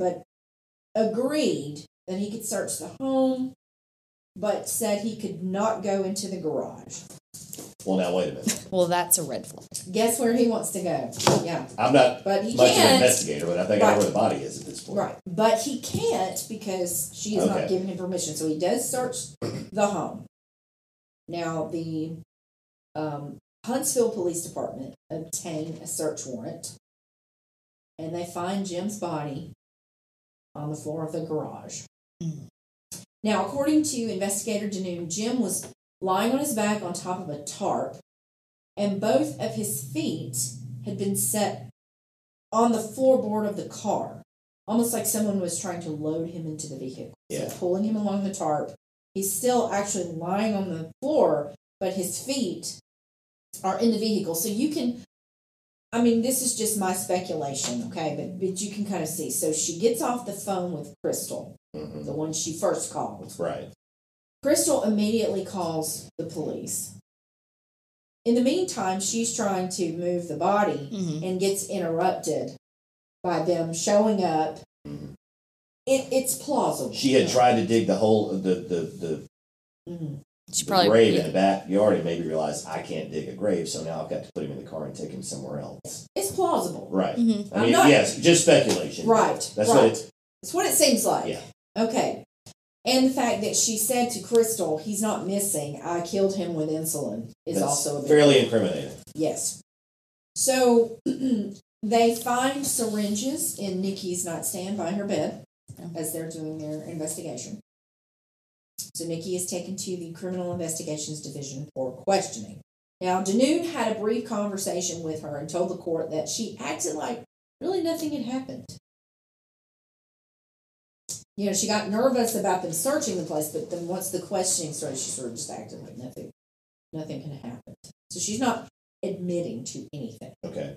Speaker 2: but agreed that he could search the home, but said he could not go into the garage.
Speaker 3: Well, now wait a minute.
Speaker 1: Well, that's a red flag.
Speaker 2: Guess where he wants to go? Yeah.
Speaker 3: I'm not
Speaker 2: But he
Speaker 3: much of an
Speaker 2: can't.
Speaker 3: investigator, but I think I know where the body is at this point.
Speaker 2: Right. But he can't because she is not
Speaker 3: Okay.
Speaker 2: giving him permission. So he does search the home. Now, the Huntsville Police Department obtain a search warrant, and they find Jim's body on the floor of the garage.
Speaker 1: Mm.
Speaker 2: Now, according to investigator Danoon, Jim was lying on his back on top of a tarp, and both of his feet had been set on the floorboard of the car, almost like someone was trying to load him into the vehicle.
Speaker 3: Yeah.
Speaker 2: So pulling him along the tarp, he's still actually lying on the floor, but his feet are in the vehicle. So you can, I mean, this is just my speculation, okay, but you can kind of see. So she gets off the phone with Crystal,
Speaker 3: Mhm.
Speaker 2: the one she first called.
Speaker 3: Right.
Speaker 2: Crystal immediately calls the police. In the meantime, she's trying to move the body
Speaker 1: Mm-hmm.
Speaker 2: and gets interrupted by them showing up.
Speaker 3: Mhm.
Speaker 2: It's plausible.
Speaker 3: She had tried to dig the hole of the
Speaker 2: Mhm.
Speaker 1: She
Speaker 3: the
Speaker 1: probably
Speaker 3: grave in the backyard and maybe realized I can't dig a grave, so now I've got to put him in the car and take him somewhere else.
Speaker 2: It's plausible.
Speaker 3: Right.
Speaker 1: Mhm.
Speaker 3: I
Speaker 2: I'm
Speaker 3: mean,
Speaker 2: not-
Speaker 3: yes, just speculation.
Speaker 2: Right.
Speaker 3: That's
Speaker 2: right.
Speaker 3: what it's.
Speaker 2: It's what it seems like.
Speaker 3: Yeah.
Speaker 2: Okay. And the fact that she said to Crystal, he's not missing, I killed him with insulin, is
Speaker 3: That's
Speaker 2: also a big
Speaker 3: fairly incriminating.
Speaker 2: Yes. So they find syringes in Nikki's nightstand by her bed as they're doing their investigation. So Nikki is taken to the Criminal Investigations Division for questioning. Now, Danoon had a brief conversation with her and told the court that she acted like really nothing had happened. You know, she got nervous about them searching the place, but then once the questioning started, she sort of just acted like nothing had happened. So she's not admitting to anything.
Speaker 3: Okay.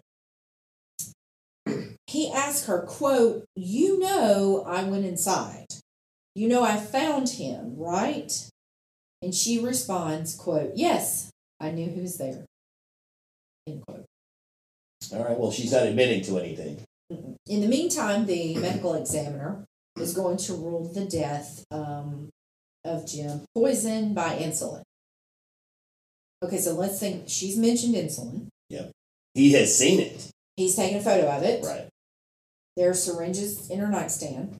Speaker 2: He asked her, quote, "You know I went inside. You know I found him, right?" And she responds, quote, "Yes, I knew he was there." End quote.
Speaker 3: All right. Well, she's not admitting to anything.
Speaker 2: In the meantime, the medical examiner is going to rule the death of Jim poisoned by insulin. Okay, so let's think. She's mentioned insulin.
Speaker 3: He has seen it.
Speaker 2: He's taken a photo of it.
Speaker 3: Right.
Speaker 2: There are syringes in her nightstand.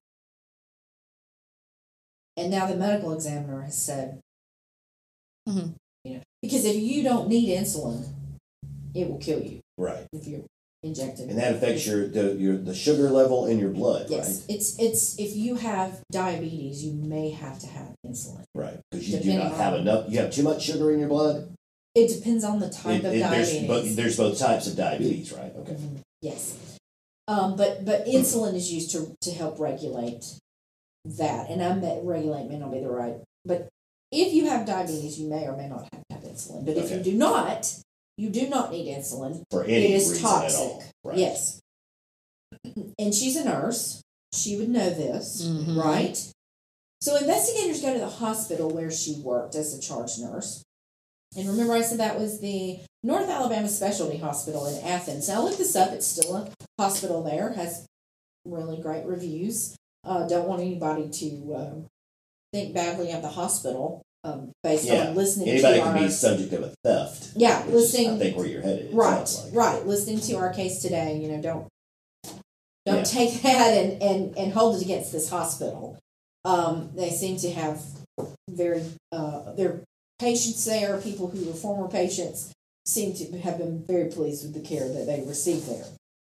Speaker 2: And now the medical examiner has said,
Speaker 1: Mhm.
Speaker 2: you know, because if you don't need insulin, it will kill you
Speaker 3: Right.
Speaker 2: if you're injected.
Speaker 3: And that affects the sugar level in your blood,
Speaker 2: Yes, it's if you have diabetes, you may have to have insulin.
Speaker 3: right? Right. Because you do
Speaker 2: Depending
Speaker 3: not have
Speaker 2: on-
Speaker 3: enough. You have too much sugar in your blood.
Speaker 2: It depends on the type of diabetes.
Speaker 3: There's both types of diabetes, right? Okay.
Speaker 2: Mhm, yes. But insulin is used to help regulate that, and regulate may not be the right. But if you have diabetes, you may or may not have to have insulin. But if you
Speaker 3: Okay.
Speaker 2: do not, you do not need insulin.
Speaker 3: For any
Speaker 2: It is
Speaker 3: reason
Speaker 2: toxic.
Speaker 3: at all. Right.
Speaker 2: Yes. And she's a nurse. She would know this,
Speaker 1: Mhm.
Speaker 2: right? So investigators go to the hospital where she worked as a charge nurse. And remember I said that was the North Alabama Specialty Hospital in Athens. Now I looked this up. It's still a hospital there. Has really great reviews. Don't want anybody to think badly of the hospital based
Speaker 3: Yeah.
Speaker 2: on listening
Speaker 3: Anybody
Speaker 2: to
Speaker 3: can
Speaker 2: our...
Speaker 3: be subject of a theft.
Speaker 2: Yeah,
Speaker 3: which is,
Speaker 2: listening...
Speaker 3: I think where you're headed. It
Speaker 2: Right,
Speaker 3: sounds like.
Speaker 2: right. Listening to our case today, you know, don't
Speaker 3: Yeah.
Speaker 2: take that and hold it against this hospital. They seem to have very their patients there, people who were former patients, seem to have been very pleased with the care that they received there.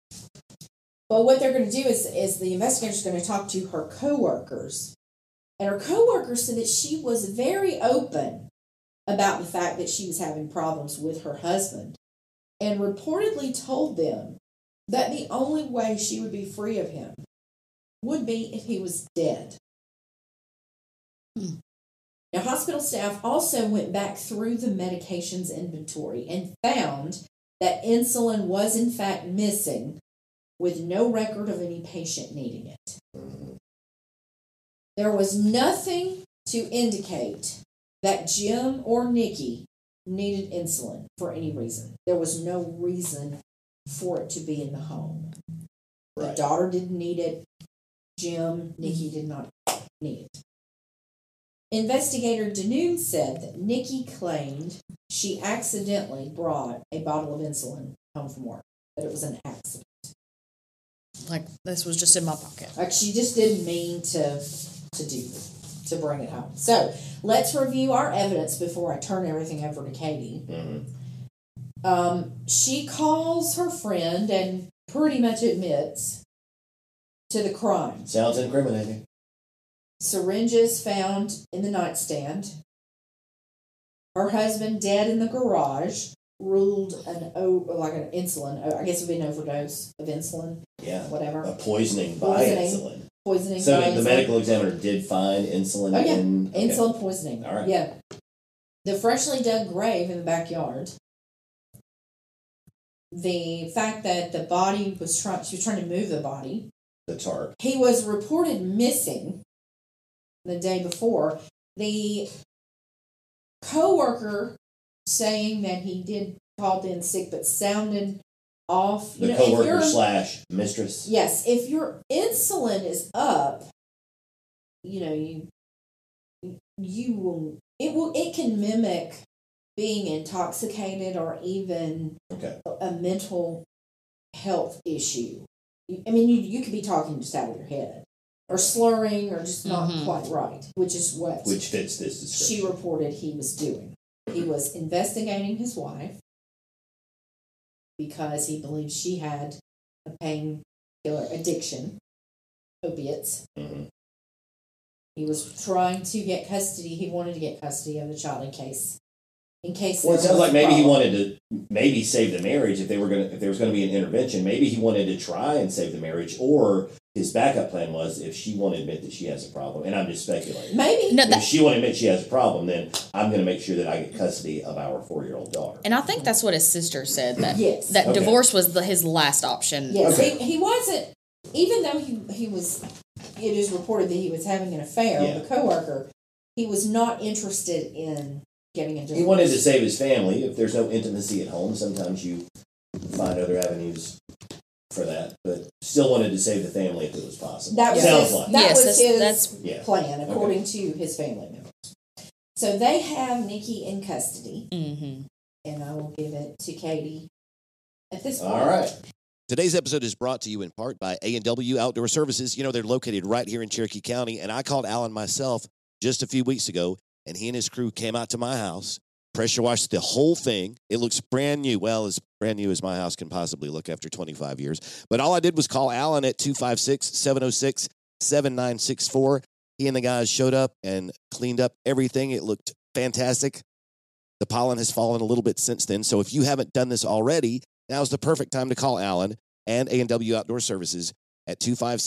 Speaker 2: But what they're going to do is the investigators are going to talk to her coworkers, and her coworkers said that she was very open about the fact that she was having problems with her husband, and reportedly told them that the only way she would be free of him would be if he was dead.
Speaker 1: Hmm.
Speaker 2: Now, hospital staff also went back through the medications inventory and found that insulin was in fact missing, with no record of any patient needing it.
Speaker 3: Mhm.
Speaker 2: There was nothing to indicate that Jim or Nikki needed insulin for any reason. There was no reason for it to be in the home. The
Speaker 3: Right.
Speaker 2: daughter didn't need it. Jim, Nikki did not need it. Investigator Danoon said that Nikki claimed she accidentally brought a bottle of insulin home from work, that it was an accident.
Speaker 1: Like, this was just in my pocket.
Speaker 2: Like, she just didn't mean to bring it home. So, let's review our evidence before I turn everything over to Katie. She calls her friend and pretty much admits to the crime.
Speaker 3: Sounds incriminating.
Speaker 2: Syringes found in the nightstand. Her husband dead in the garage. Ruled an insulin. I guess it would be an overdose of insulin.
Speaker 3: Yeah.
Speaker 2: Whatever.
Speaker 3: A poisoning by insulin.
Speaker 2: Poisoning
Speaker 3: so
Speaker 2: by
Speaker 3: the
Speaker 2: insulin.
Speaker 3: medical examiner did find insulin in...
Speaker 2: Okay. Insulin poisoning.
Speaker 3: All right.
Speaker 2: Yeah. The freshly dug grave in the backyard. The fact that the body was she was trying to move the body.
Speaker 3: The tarp.
Speaker 2: He was reported missing the day before. The co-worker saying that he did called in sick but sounded off.
Speaker 3: The co-worker / mistress.
Speaker 2: Yes, if your insulin is up, you will it can mimic being intoxicated or even a mental health issue. You could be talking just out of your head or slurring or just not quite right, which fits this description. She reported he was doing. He was investigating his wife because he believed she had a painkiller addiction, opiates. Mm-hmm. He was trying to get custody. He wanted to get custody of the child in case. Well,
Speaker 3: it sounds like maybe he wanted to save the marriage if there was going to be an intervention. Maybe he wanted to try and save the marriage, or his backup plan was if she won't admit that she has a problem, and I'm just speculating.
Speaker 2: Maybe
Speaker 3: if she won't admit she has a problem, then I'm going to make sure that I get custody of our 4-year-old daughter.
Speaker 1: And I think that's what his sister said, that divorce was his last option.
Speaker 2: Yes, he wasn't. Even though he was, it is reported that he was having an affair with a coworker. He was not interested in getting a divorce.
Speaker 3: He wanted to save his family. If there's no intimacy at home, sometimes you find other avenues for that, but still wanted to save the family if it was possible. That was
Speaker 2: his plan, according to his family members. So they have Nikki in custody, and I will give it to Katie at this point.
Speaker 3: All right.
Speaker 4: Today's episode is brought to you in part by A&W Outdoor Services. They're located right here in Cherokee County, and I called Alan myself just a few weeks ago, and he and his crew came out to my house, pressure washed the whole thing. It looks brand new. Well, as brand new as my house can possibly look after 25 years. But all I did was call Alan at 256-706-7964. He and the guys showed up and cleaned up everything. It looked fantastic. The pollen has fallen a little bit since then. So if you haven't done this already, now's the perfect time to call Alan and A&W Outdoor Services at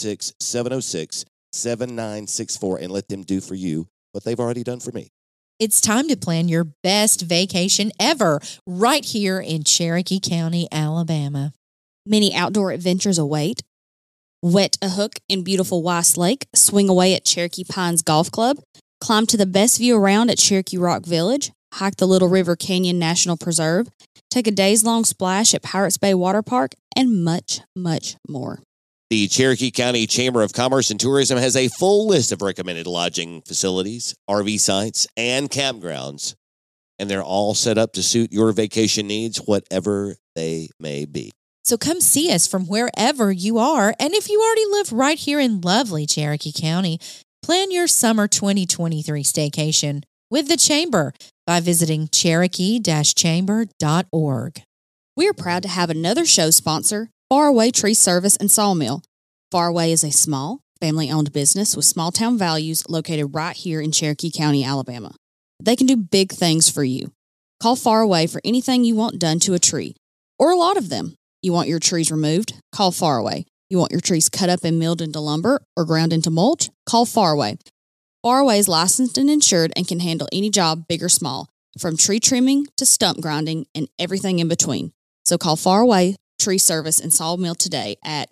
Speaker 4: 256-706-7964 and let them do for you what they've already done for me.
Speaker 5: It's time to plan your best vacation ever right here in Cherokee County, Alabama.
Speaker 6: Many outdoor adventures await. Wet a hook in beautiful Weiss Lake, swing away at Cherokee Pines Golf Club, climb to the best view around at Cherokee Rock Village, hike the Little River Canyon National Preserve, take a days-long splash at Pirates Bay Water Park, and much, much more.
Speaker 4: The Cherokee County Chamber of Commerce and Tourism has a full list of recommended lodging facilities, RV sites, and campgrounds, and they're all set up to suit your vacation needs, whatever they may be.
Speaker 5: So come see us from wherever you are, and if you already live right here in lovely Cherokee County, plan your summer 2023 staycation with the Chamber by visiting cherokee-chamber.org.
Speaker 6: We're proud to have another show sponsor, Faraway Tree Service and Sawmill. Faraway is a small, family-owned business with small-town values located right here in Cherokee County, Alabama. They can do big things for you. Call Faraway for anything you want done to a tree, or a lot of them. You want your trees removed? Call Faraway. You want your trees cut up and milled into lumber or ground into mulch? Call Faraway. Faraway is licensed and insured and can handle any job, big or small, from tree trimming to stump grinding and everything in between. So call Faraway Tree Service and Sawmill today at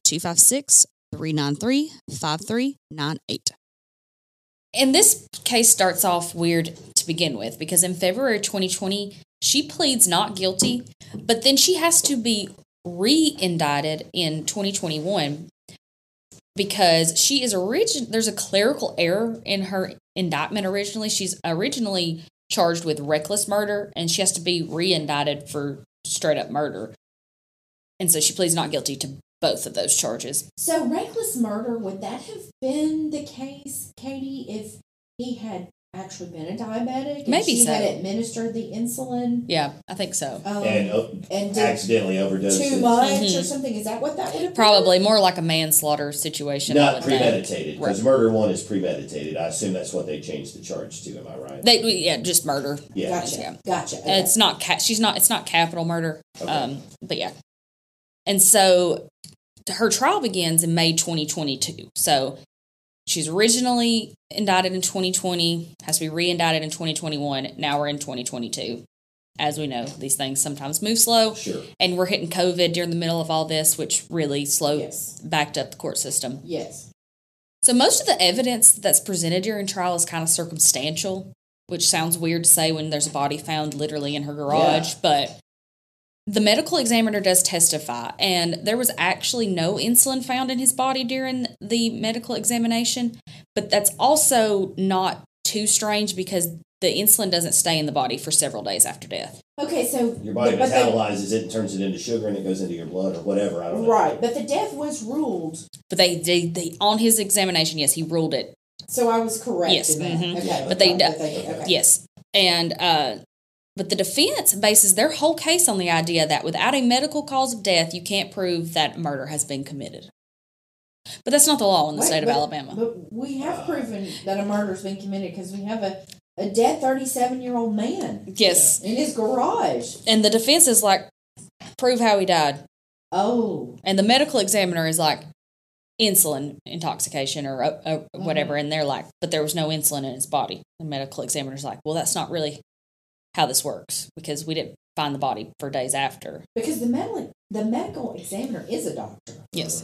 Speaker 6: 256-393-5398.
Speaker 1: And this case starts off weird to begin with because in February 2020, she pleads not guilty, but then she has to be re-indicted in 2021 because she is there's a clerical error in her indictment originally. She's originally charged with reckless murder, and she has to be re-indicted for straight up murder. And so she pleads not guilty to both of those charges.
Speaker 2: So reckless murder, would that have been the case, Katie, if he had actually been a diabetic? And
Speaker 1: Maybe
Speaker 2: she
Speaker 1: so.
Speaker 2: had administered the insulin?
Speaker 1: Yeah, I think so.
Speaker 2: And did
Speaker 3: accidentally overdosed.
Speaker 2: too much or something? Is that what that would have been?
Speaker 1: Probably more like a manslaughter situation. I
Speaker 3: Not
Speaker 1: would think.
Speaker 3: premeditated, because murder one is premeditated. I assume that's what they changed the charge to. Am I right?
Speaker 1: Yeah, just murder.
Speaker 3: Yeah.
Speaker 2: Gotcha.
Speaker 1: Yeah.
Speaker 2: Gotcha. Okay.
Speaker 1: It's not. It's not capital murder.
Speaker 3: Okay.
Speaker 1: But yeah, and so her trial begins in May 2022. So she's originally indicted in 2020, has to be re-indicted in 2021. Now we're in 2022. As we know, these things sometimes move slow.
Speaker 3: Sure.
Speaker 1: And we're hitting COVID during the middle of all this, which really
Speaker 2: Yes.
Speaker 1: backed up the court system.
Speaker 2: Yes.
Speaker 1: So most of the evidence that's presented during trial is kind of circumstantial, which sounds weird to say when there's a body found literally in her garage, but the medical examiner does testify, and there was actually no insulin found in his body during the medical examination, but that's also not too strange because the insulin doesn't stay in the body for several days after death.
Speaker 2: Okay, so
Speaker 3: Your body
Speaker 2: but
Speaker 3: metabolizes it and turns it into sugar, and it goes into your blood or whatever. I don't know.
Speaker 2: right, but the death was ruled.
Speaker 1: But they on his examination, yes, he ruled it.
Speaker 2: So I was correct
Speaker 1: Yes,
Speaker 2: in that.
Speaker 1: mhm.
Speaker 2: Okay,
Speaker 1: But they
Speaker 2: okay.
Speaker 1: Yes, and but the defense bases their whole case on the idea that without a medical cause of death, you can't prove that murder has been committed. But that's not the law in the state of Alabama.
Speaker 2: But we have proven that a murder's been committed because we have a dead 37-year-old man
Speaker 1: Yes,
Speaker 2: in his garage.
Speaker 1: and the defense is like, prove how he died,
Speaker 2: Oh,
Speaker 1: and the medical examiner is like, insulin intoxication or whatever, and they're like, but there was no insulin in his body. The medical examiner's like, well, that's not really how this works because we didn't find the body for days after.
Speaker 2: because the medical examiner is a doctor.
Speaker 1: Yes.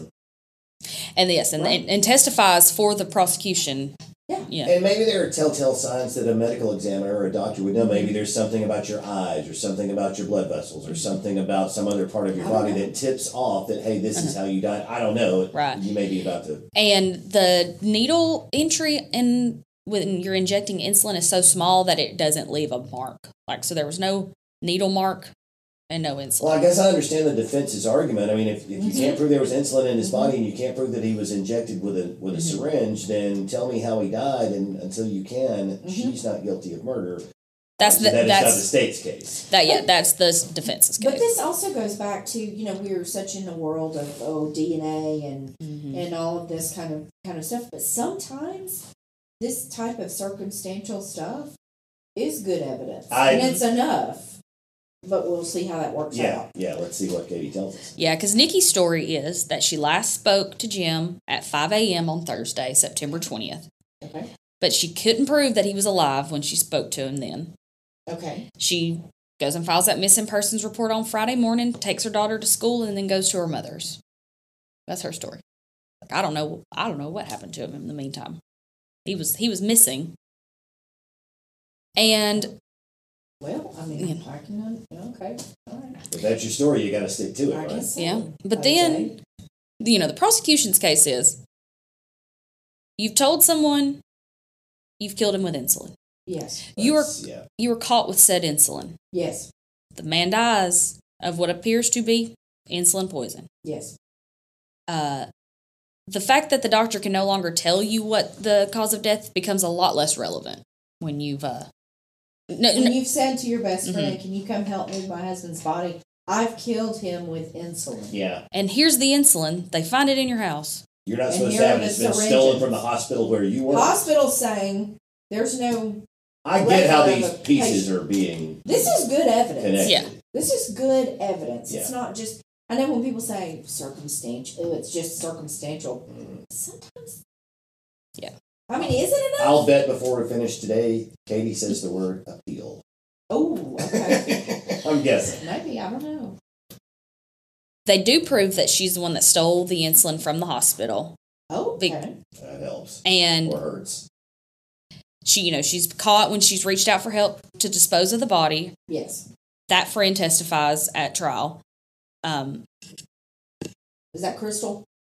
Speaker 1: And yes, and testifies for the prosecution.
Speaker 2: Yeah.
Speaker 3: And maybe there are telltale signs that a medical examiner or a doctor would know. Maybe there's something about your eyes or something about your blood vessels or something about some other part of your body that tips off that, hey, this is how you died. I don't know.
Speaker 1: Right.
Speaker 3: You may be about to.
Speaker 1: And the needle entry when you're injecting insulin is so small that it doesn't leave a mark. Like, so there was no needle mark and no insulin.
Speaker 3: Well, I guess I understand the defense's argument. I mean, if you can't prove there was insulin in his body and you can't prove that he was injected with a syringe, then tell me how he died. And until you can, she's not guilty of murder.
Speaker 1: That's
Speaker 3: So that is not the state's case.
Speaker 1: that's the defense's case.
Speaker 2: But this also goes back to, we're such in the world of DNA and all of this kind of stuff. But sometimes this type of circumstantial stuff is good evidence. And it's enough. But we'll see how that works out.
Speaker 3: Yeah, let's see what Katie tells us.
Speaker 1: Yeah, because Nikki's story is that she last spoke to Jim at 5 a.m. on Thursday, September 20th.
Speaker 2: Okay.
Speaker 1: But she couldn't prove that he was alive when she spoke to him then.
Speaker 2: Okay.
Speaker 1: She goes and files that missing persons report on Friday morning, takes her daughter to school, and then goes to her mother's. That's her story. Like, I don't know what happened to him in the meantime. He was missing. And
Speaker 2: Well, I mean, I can, okay, all right.
Speaker 3: If that's your story, you got to stick to it,
Speaker 2: I
Speaker 3: right?
Speaker 2: guess so.
Speaker 1: yeah, but
Speaker 2: I'd
Speaker 1: then
Speaker 2: say.
Speaker 1: the prosecution's case is you've told someone you've killed him with insulin.
Speaker 2: Yes.
Speaker 1: You
Speaker 3: Yeah.
Speaker 1: were caught with said insulin.
Speaker 2: Yes.
Speaker 1: The man dies of what appears to be insulin poison.
Speaker 2: Yes.
Speaker 1: The fact that the doctor can no longer tell you what the cause of death becomes a lot less relevant when you've
Speaker 2: When you've said to your best friend, can you come help move my husband's body? I've killed him with insulin.
Speaker 3: Yeah.
Speaker 1: and here's the insulin. They find it in your house.
Speaker 3: You're not
Speaker 2: And
Speaker 3: supposed
Speaker 2: here
Speaker 3: to have
Speaker 2: are
Speaker 3: it. It's
Speaker 2: the
Speaker 3: been
Speaker 2: syringes.
Speaker 3: stolen from the hospital where you work.
Speaker 2: Hospital saying there's no.
Speaker 3: I get how
Speaker 2: record
Speaker 3: these
Speaker 2: of a
Speaker 3: pieces
Speaker 2: patient.
Speaker 3: are being
Speaker 2: This is good evidence.
Speaker 3: connected.
Speaker 1: Yeah.
Speaker 2: This is good evidence.
Speaker 3: Yeah.
Speaker 2: It's not just. I know when people say circumstantial, it's just circumstantial. Sometimes.
Speaker 1: Yeah.
Speaker 2: I mean, is it enough?
Speaker 3: I'll bet before we finish today, Katie says the word appeal.
Speaker 2: Oh, okay.
Speaker 3: I'm guessing.
Speaker 2: Maybe, I don't know.
Speaker 1: They do prove that she's the one that stole the insulin from the hospital,
Speaker 2: Oh,
Speaker 1: Big-
Speaker 2: okay.
Speaker 3: That helps.
Speaker 1: and
Speaker 3: Or hurts.
Speaker 1: she's caught when she's reached out for help to dispose of the body.
Speaker 2: Yes.
Speaker 1: That friend testifies at trial.
Speaker 2: Is that Crystal?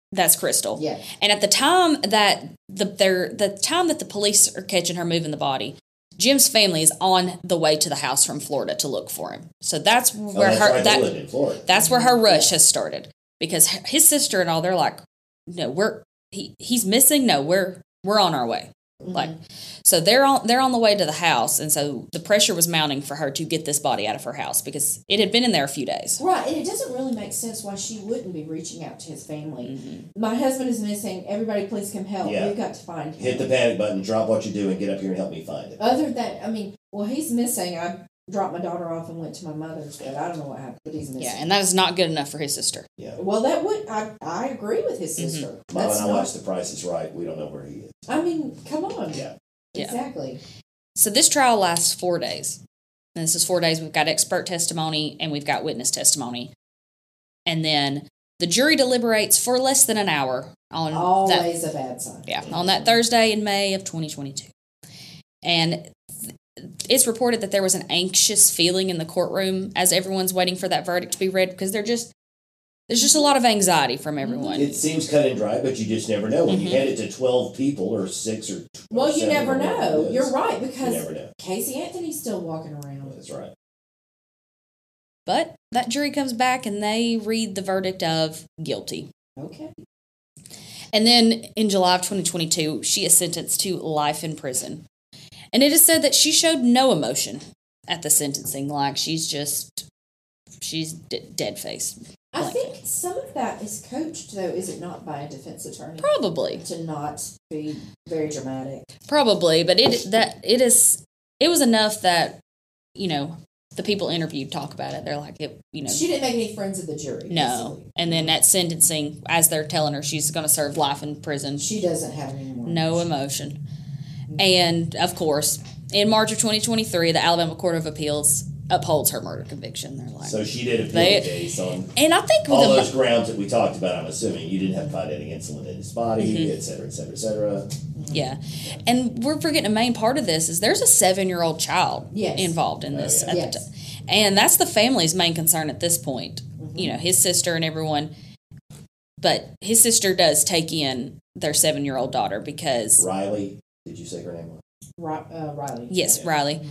Speaker 1: That's Crystal.
Speaker 2: Yeah.
Speaker 1: And at the time that the police are catching her moving the body, Jim's family is on the way to the house from Florida to look for him. So that's where
Speaker 3: They lived in Florida.
Speaker 1: that's where her rush has started, because his sister and all, they're like, no, he's missing. No, we're on our way. Like, so they're on the way to the house, and so the pressure was mounting for her to get this body out of her house because it had been in there a few days.
Speaker 2: Right, and it doesn't really make sense why she wouldn't be reaching out to his family. My husband is missing. Everybody, please come help.
Speaker 3: Yeah.
Speaker 2: We've got to find him.
Speaker 3: Hit the panic button, drop what you're doing, get up here and help me find it.
Speaker 2: Other than, he's missing. I dropped my daughter off and went to my mother's, but I don't know what happened, but he's missing.
Speaker 1: Yeah, and that is not good enough for his sister.
Speaker 3: Yeah.
Speaker 2: Well, I agree with his sister.
Speaker 3: Mom
Speaker 2: That's
Speaker 3: and I
Speaker 2: not,
Speaker 3: watched The Price is Right. We don't know where he is.
Speaker 2: come on.
Speaker 3: Yeah.
Speaker 1: Yeah.
Speaker 2: Exactly.
Speaker 1: So this trial lasts 4 days. And this is 4 days. We've got expert testimony and we've got witness testimony. And then the jury deliberates for less than an hour on
Speaker 2: Always a bad sign.
Speaker 1: Yeah, on that Thursday in May of 2022. And it's reported that there was an anxious feeling in the courtroom as everyone's waiting for that verdict to be read, because there's just a lot of anxiety from everyone.
Speaker 3: It seems cut and dry, but you just never know. When you hand it to 12 people or 6 or 12.
Speaker 2: Well, you never know.
Speaker 3: it is,
Speaker 2: You're right,
Speaker 3: You
Speaker 2: because
Speaker 3: never know.
Speaker 2: Casey Anthony's still walking around.
Speaker 3: That's right.
Speaker 1: But that jury comes back and they read the verdict of guilty.
Speaker 2: Okay.
Speaker 1: And then in July of 2022, she is sentenced to life in prison. And it is said that she showed no emotion at the sentencing. Like, she's dead faced.
Speaker 2: I think some of that is coached, though, is it not, by a defense attorney?
Speaker 1: Probably.
Speaker 2: To not be very dramatic.
Speaker 1: Probably, but it was enough that, the people interviewed talk about it. They're like,
Speaker 2: She didn't make any friends of the jury.
Speaker 1: no.
Speaker 2: basically.
Speaker 1: And then at sentencing, as they're telling her she's going to serve life in prison,
Speaker 2: She doesn't have any more.
Speaker 1: no emotion. And, of course, in March of 2023, the Alabama Court of Appeals upholds her murder conviction. They're like,
Speaker 3: So she did appeal the case on
Speaker 1: and I think with
Speaker 3: all
Speaker 1: the,
Speaker 3: those grounds that we talked about. I'm assuming you didn't have find any insulin in his body, et cetera, et cetera, et cetera.
Speaker 1: yeah, and we're forgetting a main part of this is there's a 7-year-old child
Speaker 2: Yes.
Speaker 1: involved in this.
Speaker 3: yeah.
Speaker 1: At
Speaker 2: Yes.
Speaker 1: the and that's the family's main concern at this point. His sister and everyone. But his sister does take in their 7-year-old daughter because
Speaker 3: Riley, did you say her name?
Speaker 2: Riley.
Speaker 1: yes,
Speaker 3: Yeah.
Speaker 1: Riley.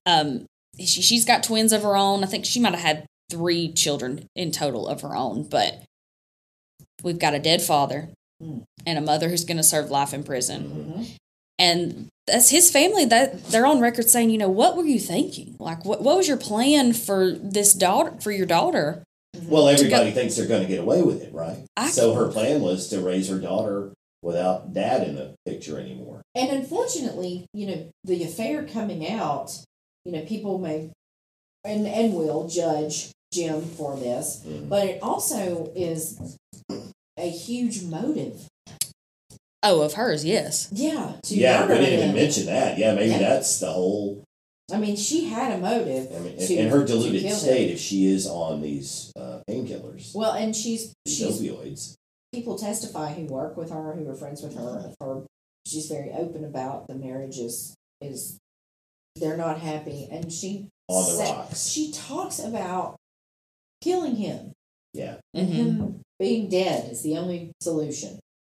Speaker 1: She's got twins of her own. I think she might have had 3 children in total of her own, but we've got a dead father and a mother who's going to serve life in prison. And that's his family, that they're on record saying, what were you thinking? Like, what was your plan for your daughter?
Speaker 3: Well, everybody thinks they're going to get away with it, right?
Speaker 1: I-
Speaker 3: So her plan was to raise her daughter without dad in the picture anymore.
Speaker 2: And unfortunately, the affair coming out, people may and will judge Jim for this, but it also is a huge motive.
Speaker 1: Oh, of hers, yes.
Speaker 2: Yeah, to
Speaker 3: Yeah, we
Speaker 2: murder
Speaker 3: didn't even
Speaker 2: him.
Speaker 3: mention that. Yeah, maybe
Speaker 2: Yeah.
Speaker 3: that's the whole.
Speaker 2: I mean, she had a motive.
Speaker 3: I mean,
Speaker 2: to,
Speaker 3: in her
Speaker 2: to
Speaker 3: diluted
Speaker 2: kill
Speaker 3: state,
Speaker 2: him.
Speaker 3: if she is on these painkillers,
Speaker 2: Well, and she's
Speaker 3: these opioids.
Speaker 2: people testify who work with her, who are friends with her. She's very open about the marriage is they're not happy, and she
Speaker 3: On the rocks.
Speaker 2: She talks about killing him
Speaker 3: Yeah.
Speaker 2: and him being dead is the only solution.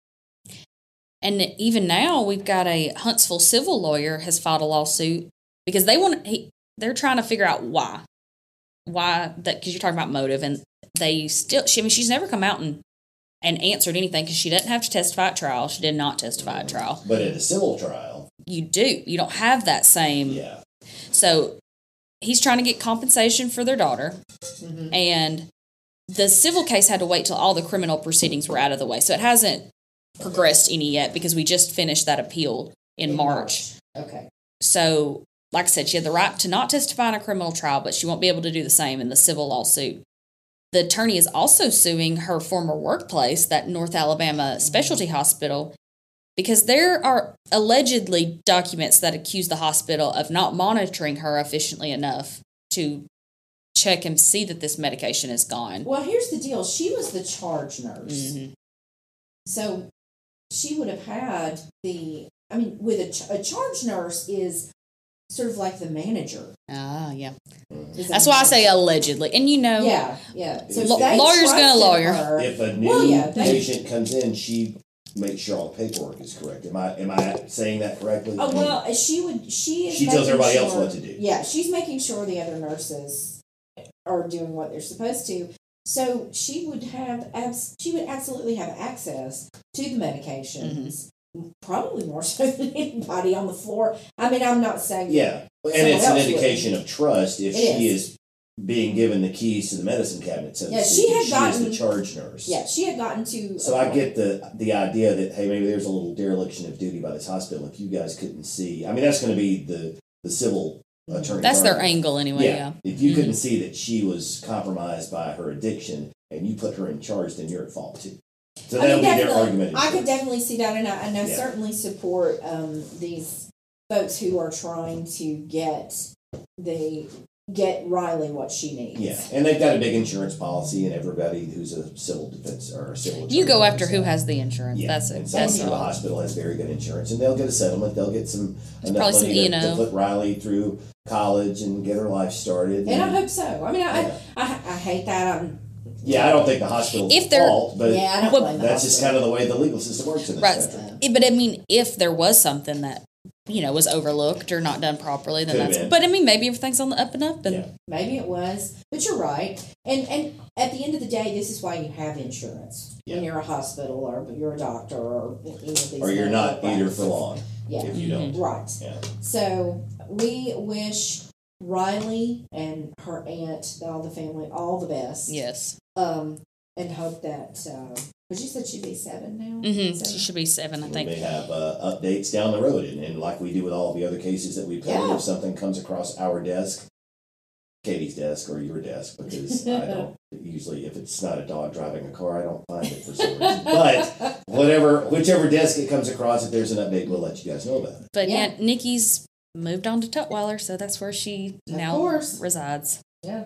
Speaker 1: And even now, we've got a Huntsville civil lawyer has filed a lawsuit because they're trying to figure out why that, because you're talking about motive, and she's never come out and answered anything because she doesn't have to testify at trial. She did not testify at trial.
Speaker 3: But in a civil trial,
Speaker 1: You don't have that same.
Speaker 3: yeah.
Speaker 1: So he's trying to get compensation for their daughter, and the civil case had to wait till all the criminal proceedings were out of the way. So it hasn't progressed any yet because we just finished that appeal in March.
Speaker 2: Okay.
Speaker 1: So, like I said, she had the right to not testify in a criminal trial, but she won't be able to do the same in the civil lawsuit. The attorney is also suing her former workplace, that North Alabama Specialty Hospital, because there are allegedly documents that accuse the hospital of not monitoring her efficiently enough to check and see that this medication is gone.
Speaker 2: Well, here's the deal. She was the charge nurse. So she would have had with a charge nurse is sort of like the manager.
Speaker 6: Ah, yeah.
Speaker 2: Is
Speaker 6: That's
Speaker 2: that-
Speaker 6: why I say allegedly. And you know,
Speaker 2: Yeah. So
Speaker 3: Lo-
Speaker 2: they
Speaker 6: lawyer's gonna
Speaker 2: trusted
Speaker 6: lawyer.
Speaker 2: her.
Speaker 3: If a new
Speaker 2: Well, yeah, they-
Speaker 3: patient comes in, she makes sure all the paperwork is correct. Am I saying that correctly?
Speaker 2: Oh well, she is.
Speaker 3: She tells
Speaker 2: making
Speaker 3: everybody else
Speaker 2: sure-
Speaker 3: what to do.
Speaker 2: Yeah, she's making sure the other nurses are doing what they're supposed to. So she would absolutely have access to the medications, probably more so than anybody on the floor. I mean, I'm not saying
Speaker 3: Yeah, and
Speaker 2: Someone
Speaker 3: it's an
Speaker 2: else would.
Speaker 3: indication of trust if
Speaker 2: It
Speaker 3: she is being given the keys to the medicine cabinet. So to
Speaker 2: Yeah,
Speaker 3: speak,
Speaker 2: she had
Speaker 3: is
Speaker 2: gotten-
Speaker 3: the charge nurse.
Speaker 2: Yeah, she had gotten to.
Speaker 3: So I get the idea that, hey, maybe there's a little dereliction of duty by this hospital if you guys couldn't see. I mean, that's going to be the civil attorney.
Speaker 6: that's their
Speaker 3: argument.
Speaker 6: angle anyway. Yeah.
Speaker 3: If you couldn't see that she was compromised by her addiction and you put her in charge, then you're at fault too. So
Speaker 2: I
Speaker 3: that'll
Speaker 2: mean,
Speaker 3: be their
Speaker 2: definitely,
Speaker 3: argument. in
Speaker 2: I could
Speaker 3: court.
Speaker 2: definitely see that, and I
Speaker 3: Yeah.
Speaker 2: certainly support these folks who are trying to get Riley what she needs.
Speaker 3: Yeah, and they've got a big insurance policy, and everybody who's a civil defense or a civil
Speaker 6: You go
Speaker 3: attorney
Speaker 6: after
Speaker 3: knows
Speaker 6: who
Speaker 3: that.
Speaker 6: has the insurance.
Speaker 3: Yeah,
Speaker 6: That's it.
Speaker 3: and so
Speaker 6: That's
Speaker 3: the
Speaker 6: all.
Speaker 3: hospital has very good insurance, and they'll get a settlement. They'll get enough
Speaker 6: probably some
Speaker 3: money to
Speaker 6: E&O.
Speaker 3: put Riley through college and get her life started.
Speaker 2: And I hope so. I mean,
Speaker 3: Yeah.
Speaker 2: I hate that.
Speaker 3: Yeah, I don't think the hospital's
Speaker 6: If they're-
Speaker 3: fault, but
Speaker 2: Yeah, I don't
Speaker 6: Well,
Speaker 2: blame the
Speaker 3: that's just
Speaker 2: hospital.
Speaker 3: kind of the way the legal system works in this
Speaker 6: Right.
Speaker 3: country.
Speaker 6: But I mean, if there was something that was overlooked or not done properly, then
Speaker 3: Could've
Speaker 6: that's.
Speaker 3: been.
Speaker 6: But I mean, maybe everything's on the up and up, and
Speaker 3: Yeah.
Speaker 2: Maybe it was, but you're right. And at the end of the day, this is why you have insurance when
Speaker 3: Yeah.
Speaker 2: you're a hospital or you're a doctor or any of these.
Speaker 3: Or you're not
Speaker 2: medical
Speaker 3: either for
Speaker 2: practices.
Speaker 3: long
Speaker 2: Yeah.
Speaker 3: if you don't.
Speaker 2: Right.
Speaker 3: Yeah.
Speaker 2: So we wish Riley and her aunt, all the family, all the best.
Speaker 6: yes,
Speaker 2: And hope that. But you said she'd be 7 now.
Speaker 6: she
Speaker 2: 7?
Speaker 6: should be 7, I
Speaker 3: We
Speaker 6: think.
Speaker 3: may have updates down the road, and like we do with all the other cases that we've covered,
Speaker 2: Yeah.
Speaker 3: if something comes across our desk, Katie's desk or your desk, because I don't usually, if it's not a dog driving a car, I don't find it for some reason. But whichever desk it comes across, if there's an update, we'll let you guys know about it.
Speaker 6: But
Speaker 2: Yeah.
Speaker 6: yeah, Nikki's moved on to Tutwiler, so that's where she
Speaker 2: Of
Speaker 6: now
Speaker 2: course.
Speaker 6: resides.
Speaker 2: Yeah.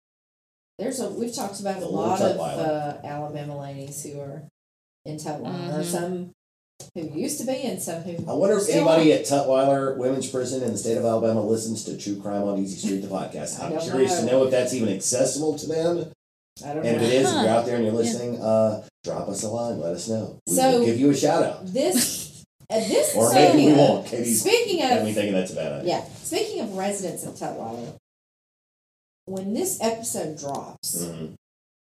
Speaker 2: We've talked about
Speaker 3: The
Speaker 2: a
Speaker 3: little
Speaker 2: lot of
Speaker 3: Tutwiler.
Speaker 2: Alabama ladies who are in Tutwiler.
Speaker 6: Mhm.
Speaker 2: Some who used to be and some who.
Speaker 3: I wonder if
Speaker 2: still
Speaker 3: anybody
Speaker 2: are.
Speaker 3: at Tutwiler Women's Prison in the state of Alabama listens to True Crime on Easy Street, the podcast.
Speaker 2: I
Speaker 3: I'm
Speaker 2: don't
Speaker 3: curious to
Speaker 2: know.
Speaker 3: know if that's even accessible to them.
Speaker 2: I don't
Speaker 3: And if
Speaker 2: know.
Speaker 3: it is, if
Speaker 6: Huh.
Speaker 3: you're out there and you're listening, drop us a line. Let us know. We
Speaker 2: So-
Speaker 3: will give you a shout out.
Speaker 2: This
Speaker 3: Or
Speaker 2: so,
Speaker 3: maybe we won't. Katie's
Speaker 2: Speaking
Speaker 3: got me
Speaker 2: of
Speaker 3: thinking that's a bad idea.
Speaker 2: speaking of residents of Tutwiler, when this episode drops,
Speaker 3: Mhm.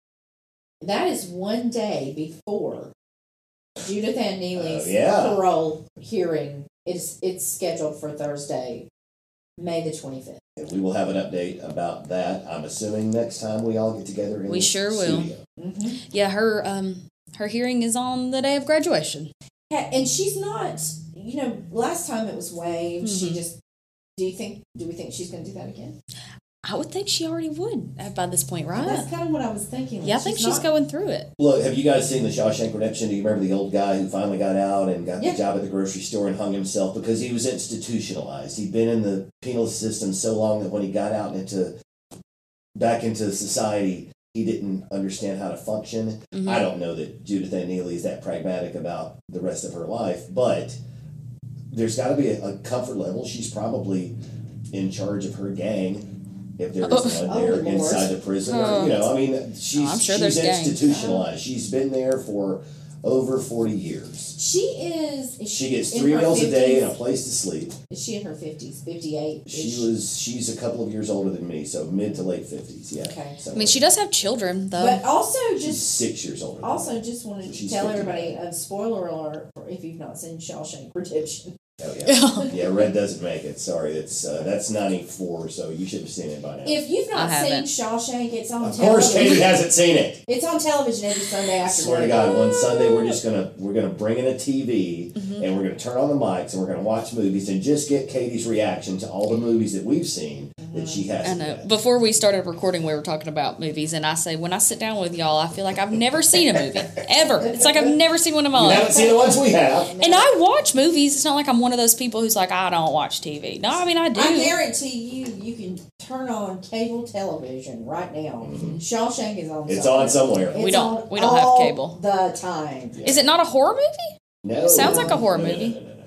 Speaker 2: that is one day before Judith Ann Neely's
Speaker 3: yeah.
Speaker 2: parole hearing. It's scheduled for Thursday, May the 25th.
Speaker 3: And we will have an update about that. I'm assuming next time we all get together in
Speaker 6: We
Speaker 3: the
Speaker 6: sure will.
Speaker 3: studio.
Speaker 2: Mm-hmm.
Speaker 6: Yeah, her hearing is on the day of graduation.
Speaker 2: And she's not. Last time it was waived. She
Speaker 6: Mhm.
Speaker 2: just. Do we think she's going to do that again?
Speaker 6: I would think she already would by this point, right?
Speaker 2: That's kind of what I was thinking.
Speaker 6: Yeah, I think she's
Speaker 2: not-
Speaker 6: going through it.
Speaker 3: Look, have you guys seen the Shawshank Redemption? Do you remember the old guy who finally got out and got
Speaker 2: Yeah.
Speaker 3: the job at the grocery store and hung himself because he was institutionalized? He'd been in the penal system so long that when he got out back into society, he didn't understand how to function.
Speaker 6: Mhm.
Speaker 3: I don't know that Judith Ann Neely is that pragmatic about the rest of her life, but there's got to be a comfort level. She's probably in charge of her gang. If there is one
Speaker 2: Oh,
Speaker 3: there
Speaker 2: Lord.
Speaker 3: inside the prison,
Speaker 6: Oh.
Speaker 3: I mean, she's
Speaker 6: I'm sure there's gangs.
Speaker 3: institutionalized. She's been there for over 40 years.
Speaker 2: She is.
Speaker 3: She gets
Speaker 2: in
Speaker 3: 3
Speaker 2: her
Speaker 3: meals a day
Speaker 2: 50s?
Speaker 3: and a place to sleep.
Speaker 2: Is she in her 50s? 58?
Speaker 3: She's a couple of years older than me, so mid to late 50s. Yeah.
Speaker 2: Okay.
Speaker 6: I mean, she does have children, though.
Speaker 2: But also
Speaker 3: She's
Speaker 2: just
Speaker 3: 6 years older. than
Speaker 2: also
Speaker 3: me.
Speaker 2: just wanted
Speaker 3: So
Speaker 2: to
Speaker 3: she's
Speaker 2: tell
Speaker 3: 59.
Speaker 2: everybody a spoiler alert for if you've not seen Shawshank Redemption.
Speaker 3: Oh yeah. Yeah, Red doesn't make it. Sorry, that's 94, so you should have seen it by now.
Speaker 2: If you've not
Speaker 6: I
Speaker 2: seen
Speaker 6: haven't.
Speaker 2: Shawshank, it's on
Speaker 3: Of
Speaker 2: television.
Speaker 3: course, Katie hasn't seen it.
Speaker 2: It's on television every Sunday
Speaker 3: I
Speaker 2: afternoon.
Speaker 3: swear to God, one Sunday we're gonna bring in a TV
Speaker 2: Mm-hmm.
Speaker 3: and we're gonna turn on the mics and we're gonna watch movies and just get Katie's reaction to all the movies that we've seen that she
Speaker 6: I
Speaker 3: hasn't.
Speaker 6: know.
Speaker 3: yet.
Speaker 6: Before we started recording, we were talking about movies, and I say, when I sit down with y'all, I feel like I've never seen a movie. Ever. It's like I've never seen one in my
Speaker 3: You
Speaker 6: life.
Speaker 3: haven't seen the ones we have.
Speaker 6: And I watch movies. It's not like I'm one of those people who's like, I don't watch TV. No, I mean, I do.
Speaker 2: I guarantee you can turn on cable television right now. Shawshank is on.
Speaker 3: Mm-hmm. It's
Speaker 2: somewhere.
Speaker 3: on somewhere.
Speaker 2: It's
Speaker 6: We don't-
Speaker 2: on
Speaker 6: we don't have
Speaker 2: all
Speaker 6: cable.
Speaker 2: the time.
Speaker 6: Is it not a horror movie?
Speaker 3: No.
Speaker 6: Sounds like a horror
Speaker 3: No, no,
Speaker 6: movie.
Speaker 3: no, no, no.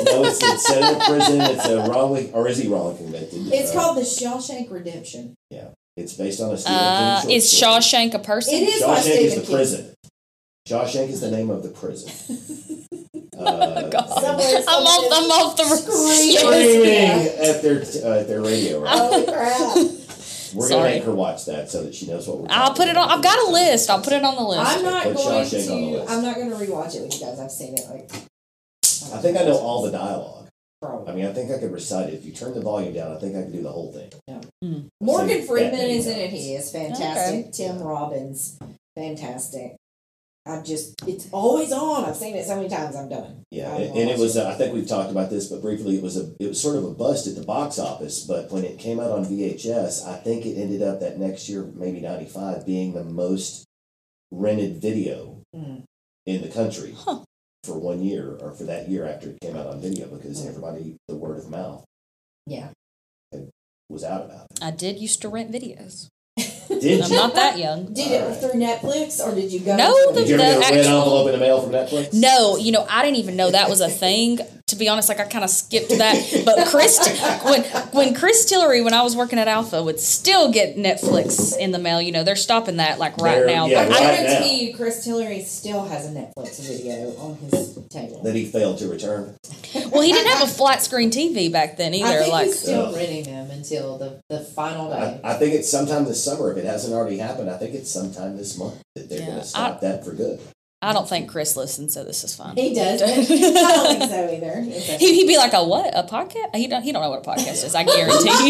Speaker 3: No, it's set in a prison. It's a wrongly, or is he wrongly convicted?
Speaker 2: It's called the Shawshank Redemption.
Speaker 3: Yeah, it's based on a Stephen King
Speaker 1: Is
Speaker 3: short story.
Speaker 1: Shawshank a person?
Speaker 2: It is by
Speaker 3: Shawshank is
Speaker 2: Stephen
Speaker 3: the
Speaker 2: King.
Speaker 3: prison. Shawshank is the name of the prison.
Speaker 2: Somewhere,
Speaker 1: I'm off the
Speaker 3: Screaming at their radio. Right?
Speaker 2: Holy crap.
Speaker 3: We're
Speaker 1: Sorry.
Speaker 3: gonna make her watch that so that she knows what we're.
Speaker 1: I'll put it on. I've got a list. I'll put it on the list.
Speaker 2: I'm not
Speaker 3: Put
Speaker 2: going
Speaker 3: Shawshank on the
Speaker 2: to.
Speaker 3: list.
Speaker 2: I'm not going to rewatch it with you guys. I've seen it like.
Speaker 3: I think I know all the dialogue.
Speaker 2: Probably.
Speaker 3: I mean, I think I could recite it. If you turn the volume down, I think I could do the whole thing.
Speaker 2: Morgan
Speaker 3: Seen
Speaker 2: Freeman
Speaker 3: that many
Speaker 2: is in it.
Speaker 3: times.
Speaker 2: He is fantastic.
Speaker 1: Okay.
Speaker 2: Tim Robbins, fantastic. It's always on. I've seen it so many times. I'm done.
Speaker 3: Yeah,
Speaker 2: I
Speaker 3: and it
Speaker 2: watch
Speaker 3: was. I think we've talked about this, but briefly, it was sort of a bust at the box office. But when it came out on VHS, I think it ended up that next year, maybe '95, being the most rented video
Speaker 2: Mm.
Speaker 3: in the country
Speaker 1: Huh.
Speaker 3: for 1 year, or for that year after it came out on video, because everybody, the word of mouth
Speaker 2: Yeah.
Speaker 3: was out about it.
Speaker 1: I did used to rent videos.
Speaker 3: Did
Speaker 1: I'm
Speaker 3: you?
Speaker 1: not that young.
Speaker 2: Did it through Netflix or did you go?
Speaker 1: No,
Speaker 2: to
Speaker 3: Did you ever get a red
Speaker 1: actual-
Speaker 3: envelope in the mail from Netflix?
Speaker 1: No, I didn't even know that was a thing. To be honest, like I kind of skipped that. But when Chris Tillery, when I was working at Alpha, would still get Netflix in the mail. They're stopping that like right
Speaker 3: They're-
Speaker 1: now.
Speaker 3: yeah,
Speaker 1: But
Speaker 2: I
Speaker 3: right
Speaker 2: guarantee
Speaker 3: now.
Speaker 2: you, Chris Tillery still has a Netflix video on his table.
Speaker 3: That he failed to return.
Speaker 1: well, he didn't have a flat screen TV back then either.
Speaker 2: I think
Speaker 1: Like
Speaker 2: he's still renting them until the final day.
Speaker 3: I think it's sometime this summer. If it hasn't already happened, I think it's sometime this month that they're
Speaker 1: Yeah,
Speaker 3: going to stop that for good.
Speaker 1: I don't think Chris listens, so this is fine.
Speaker 2: He does. I don't think so either. It's okay.
Speaker 1: He'd be like, a what? A podcast? He don't know what a podcast is. I guarantee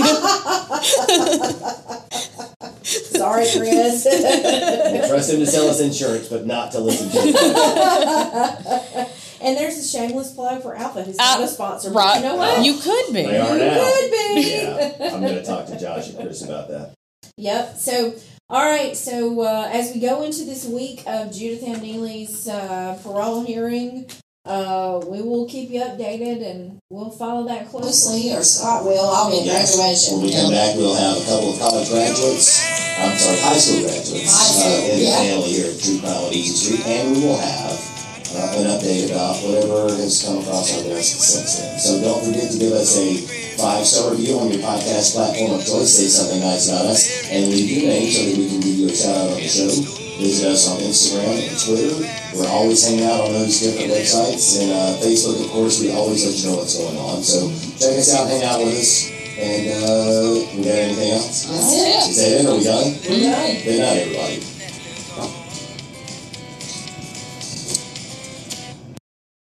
Speaker 1: you.
Speaker 2: Sorry, Chris.
Speaker 3: I trust him to sell us insurance, but not to listen to it.
Speaker 2: And there's a shameless plug for Alpha, who's not a sponsor. but
Speaker 1: Right?
Speaker 2: You know what?
Speaker 1: You could be.
Speaker 3: They are now.
Speaker 2: Could be.
Speaker 3: Yeah, I'm going to talk to Josh and Chris about that.
Speaker 2: Yep. So, all right. So, as we go into this week of Judith M. Neely's parole hearing, we will keep you updated and we'll follow that closely. Or Scott will. I'll be in graduation.
Speaker 3: When we come back, we'll have a couple of college graduates. I'm sorry, high school graduates in the family here at True Crime on Easy Street, and we will have an update about whatever has come across our desk since then. So don't forget to give us a 5-star review on your podcast platform of choice. Say something nice about us and leave your name so that we can give you a shout out on the show. Visit us on Instagram and Twitter. We're always hanging out on those different websites. And Facebook, of course, we always let you know what's going on. So check us out, hang out with us. And we got anything else?
Speaker 2: That's it.
Speaker 3: Is that it? Are we done?
Speaker 2: We're done.
Speaker 3: Good night, everybody.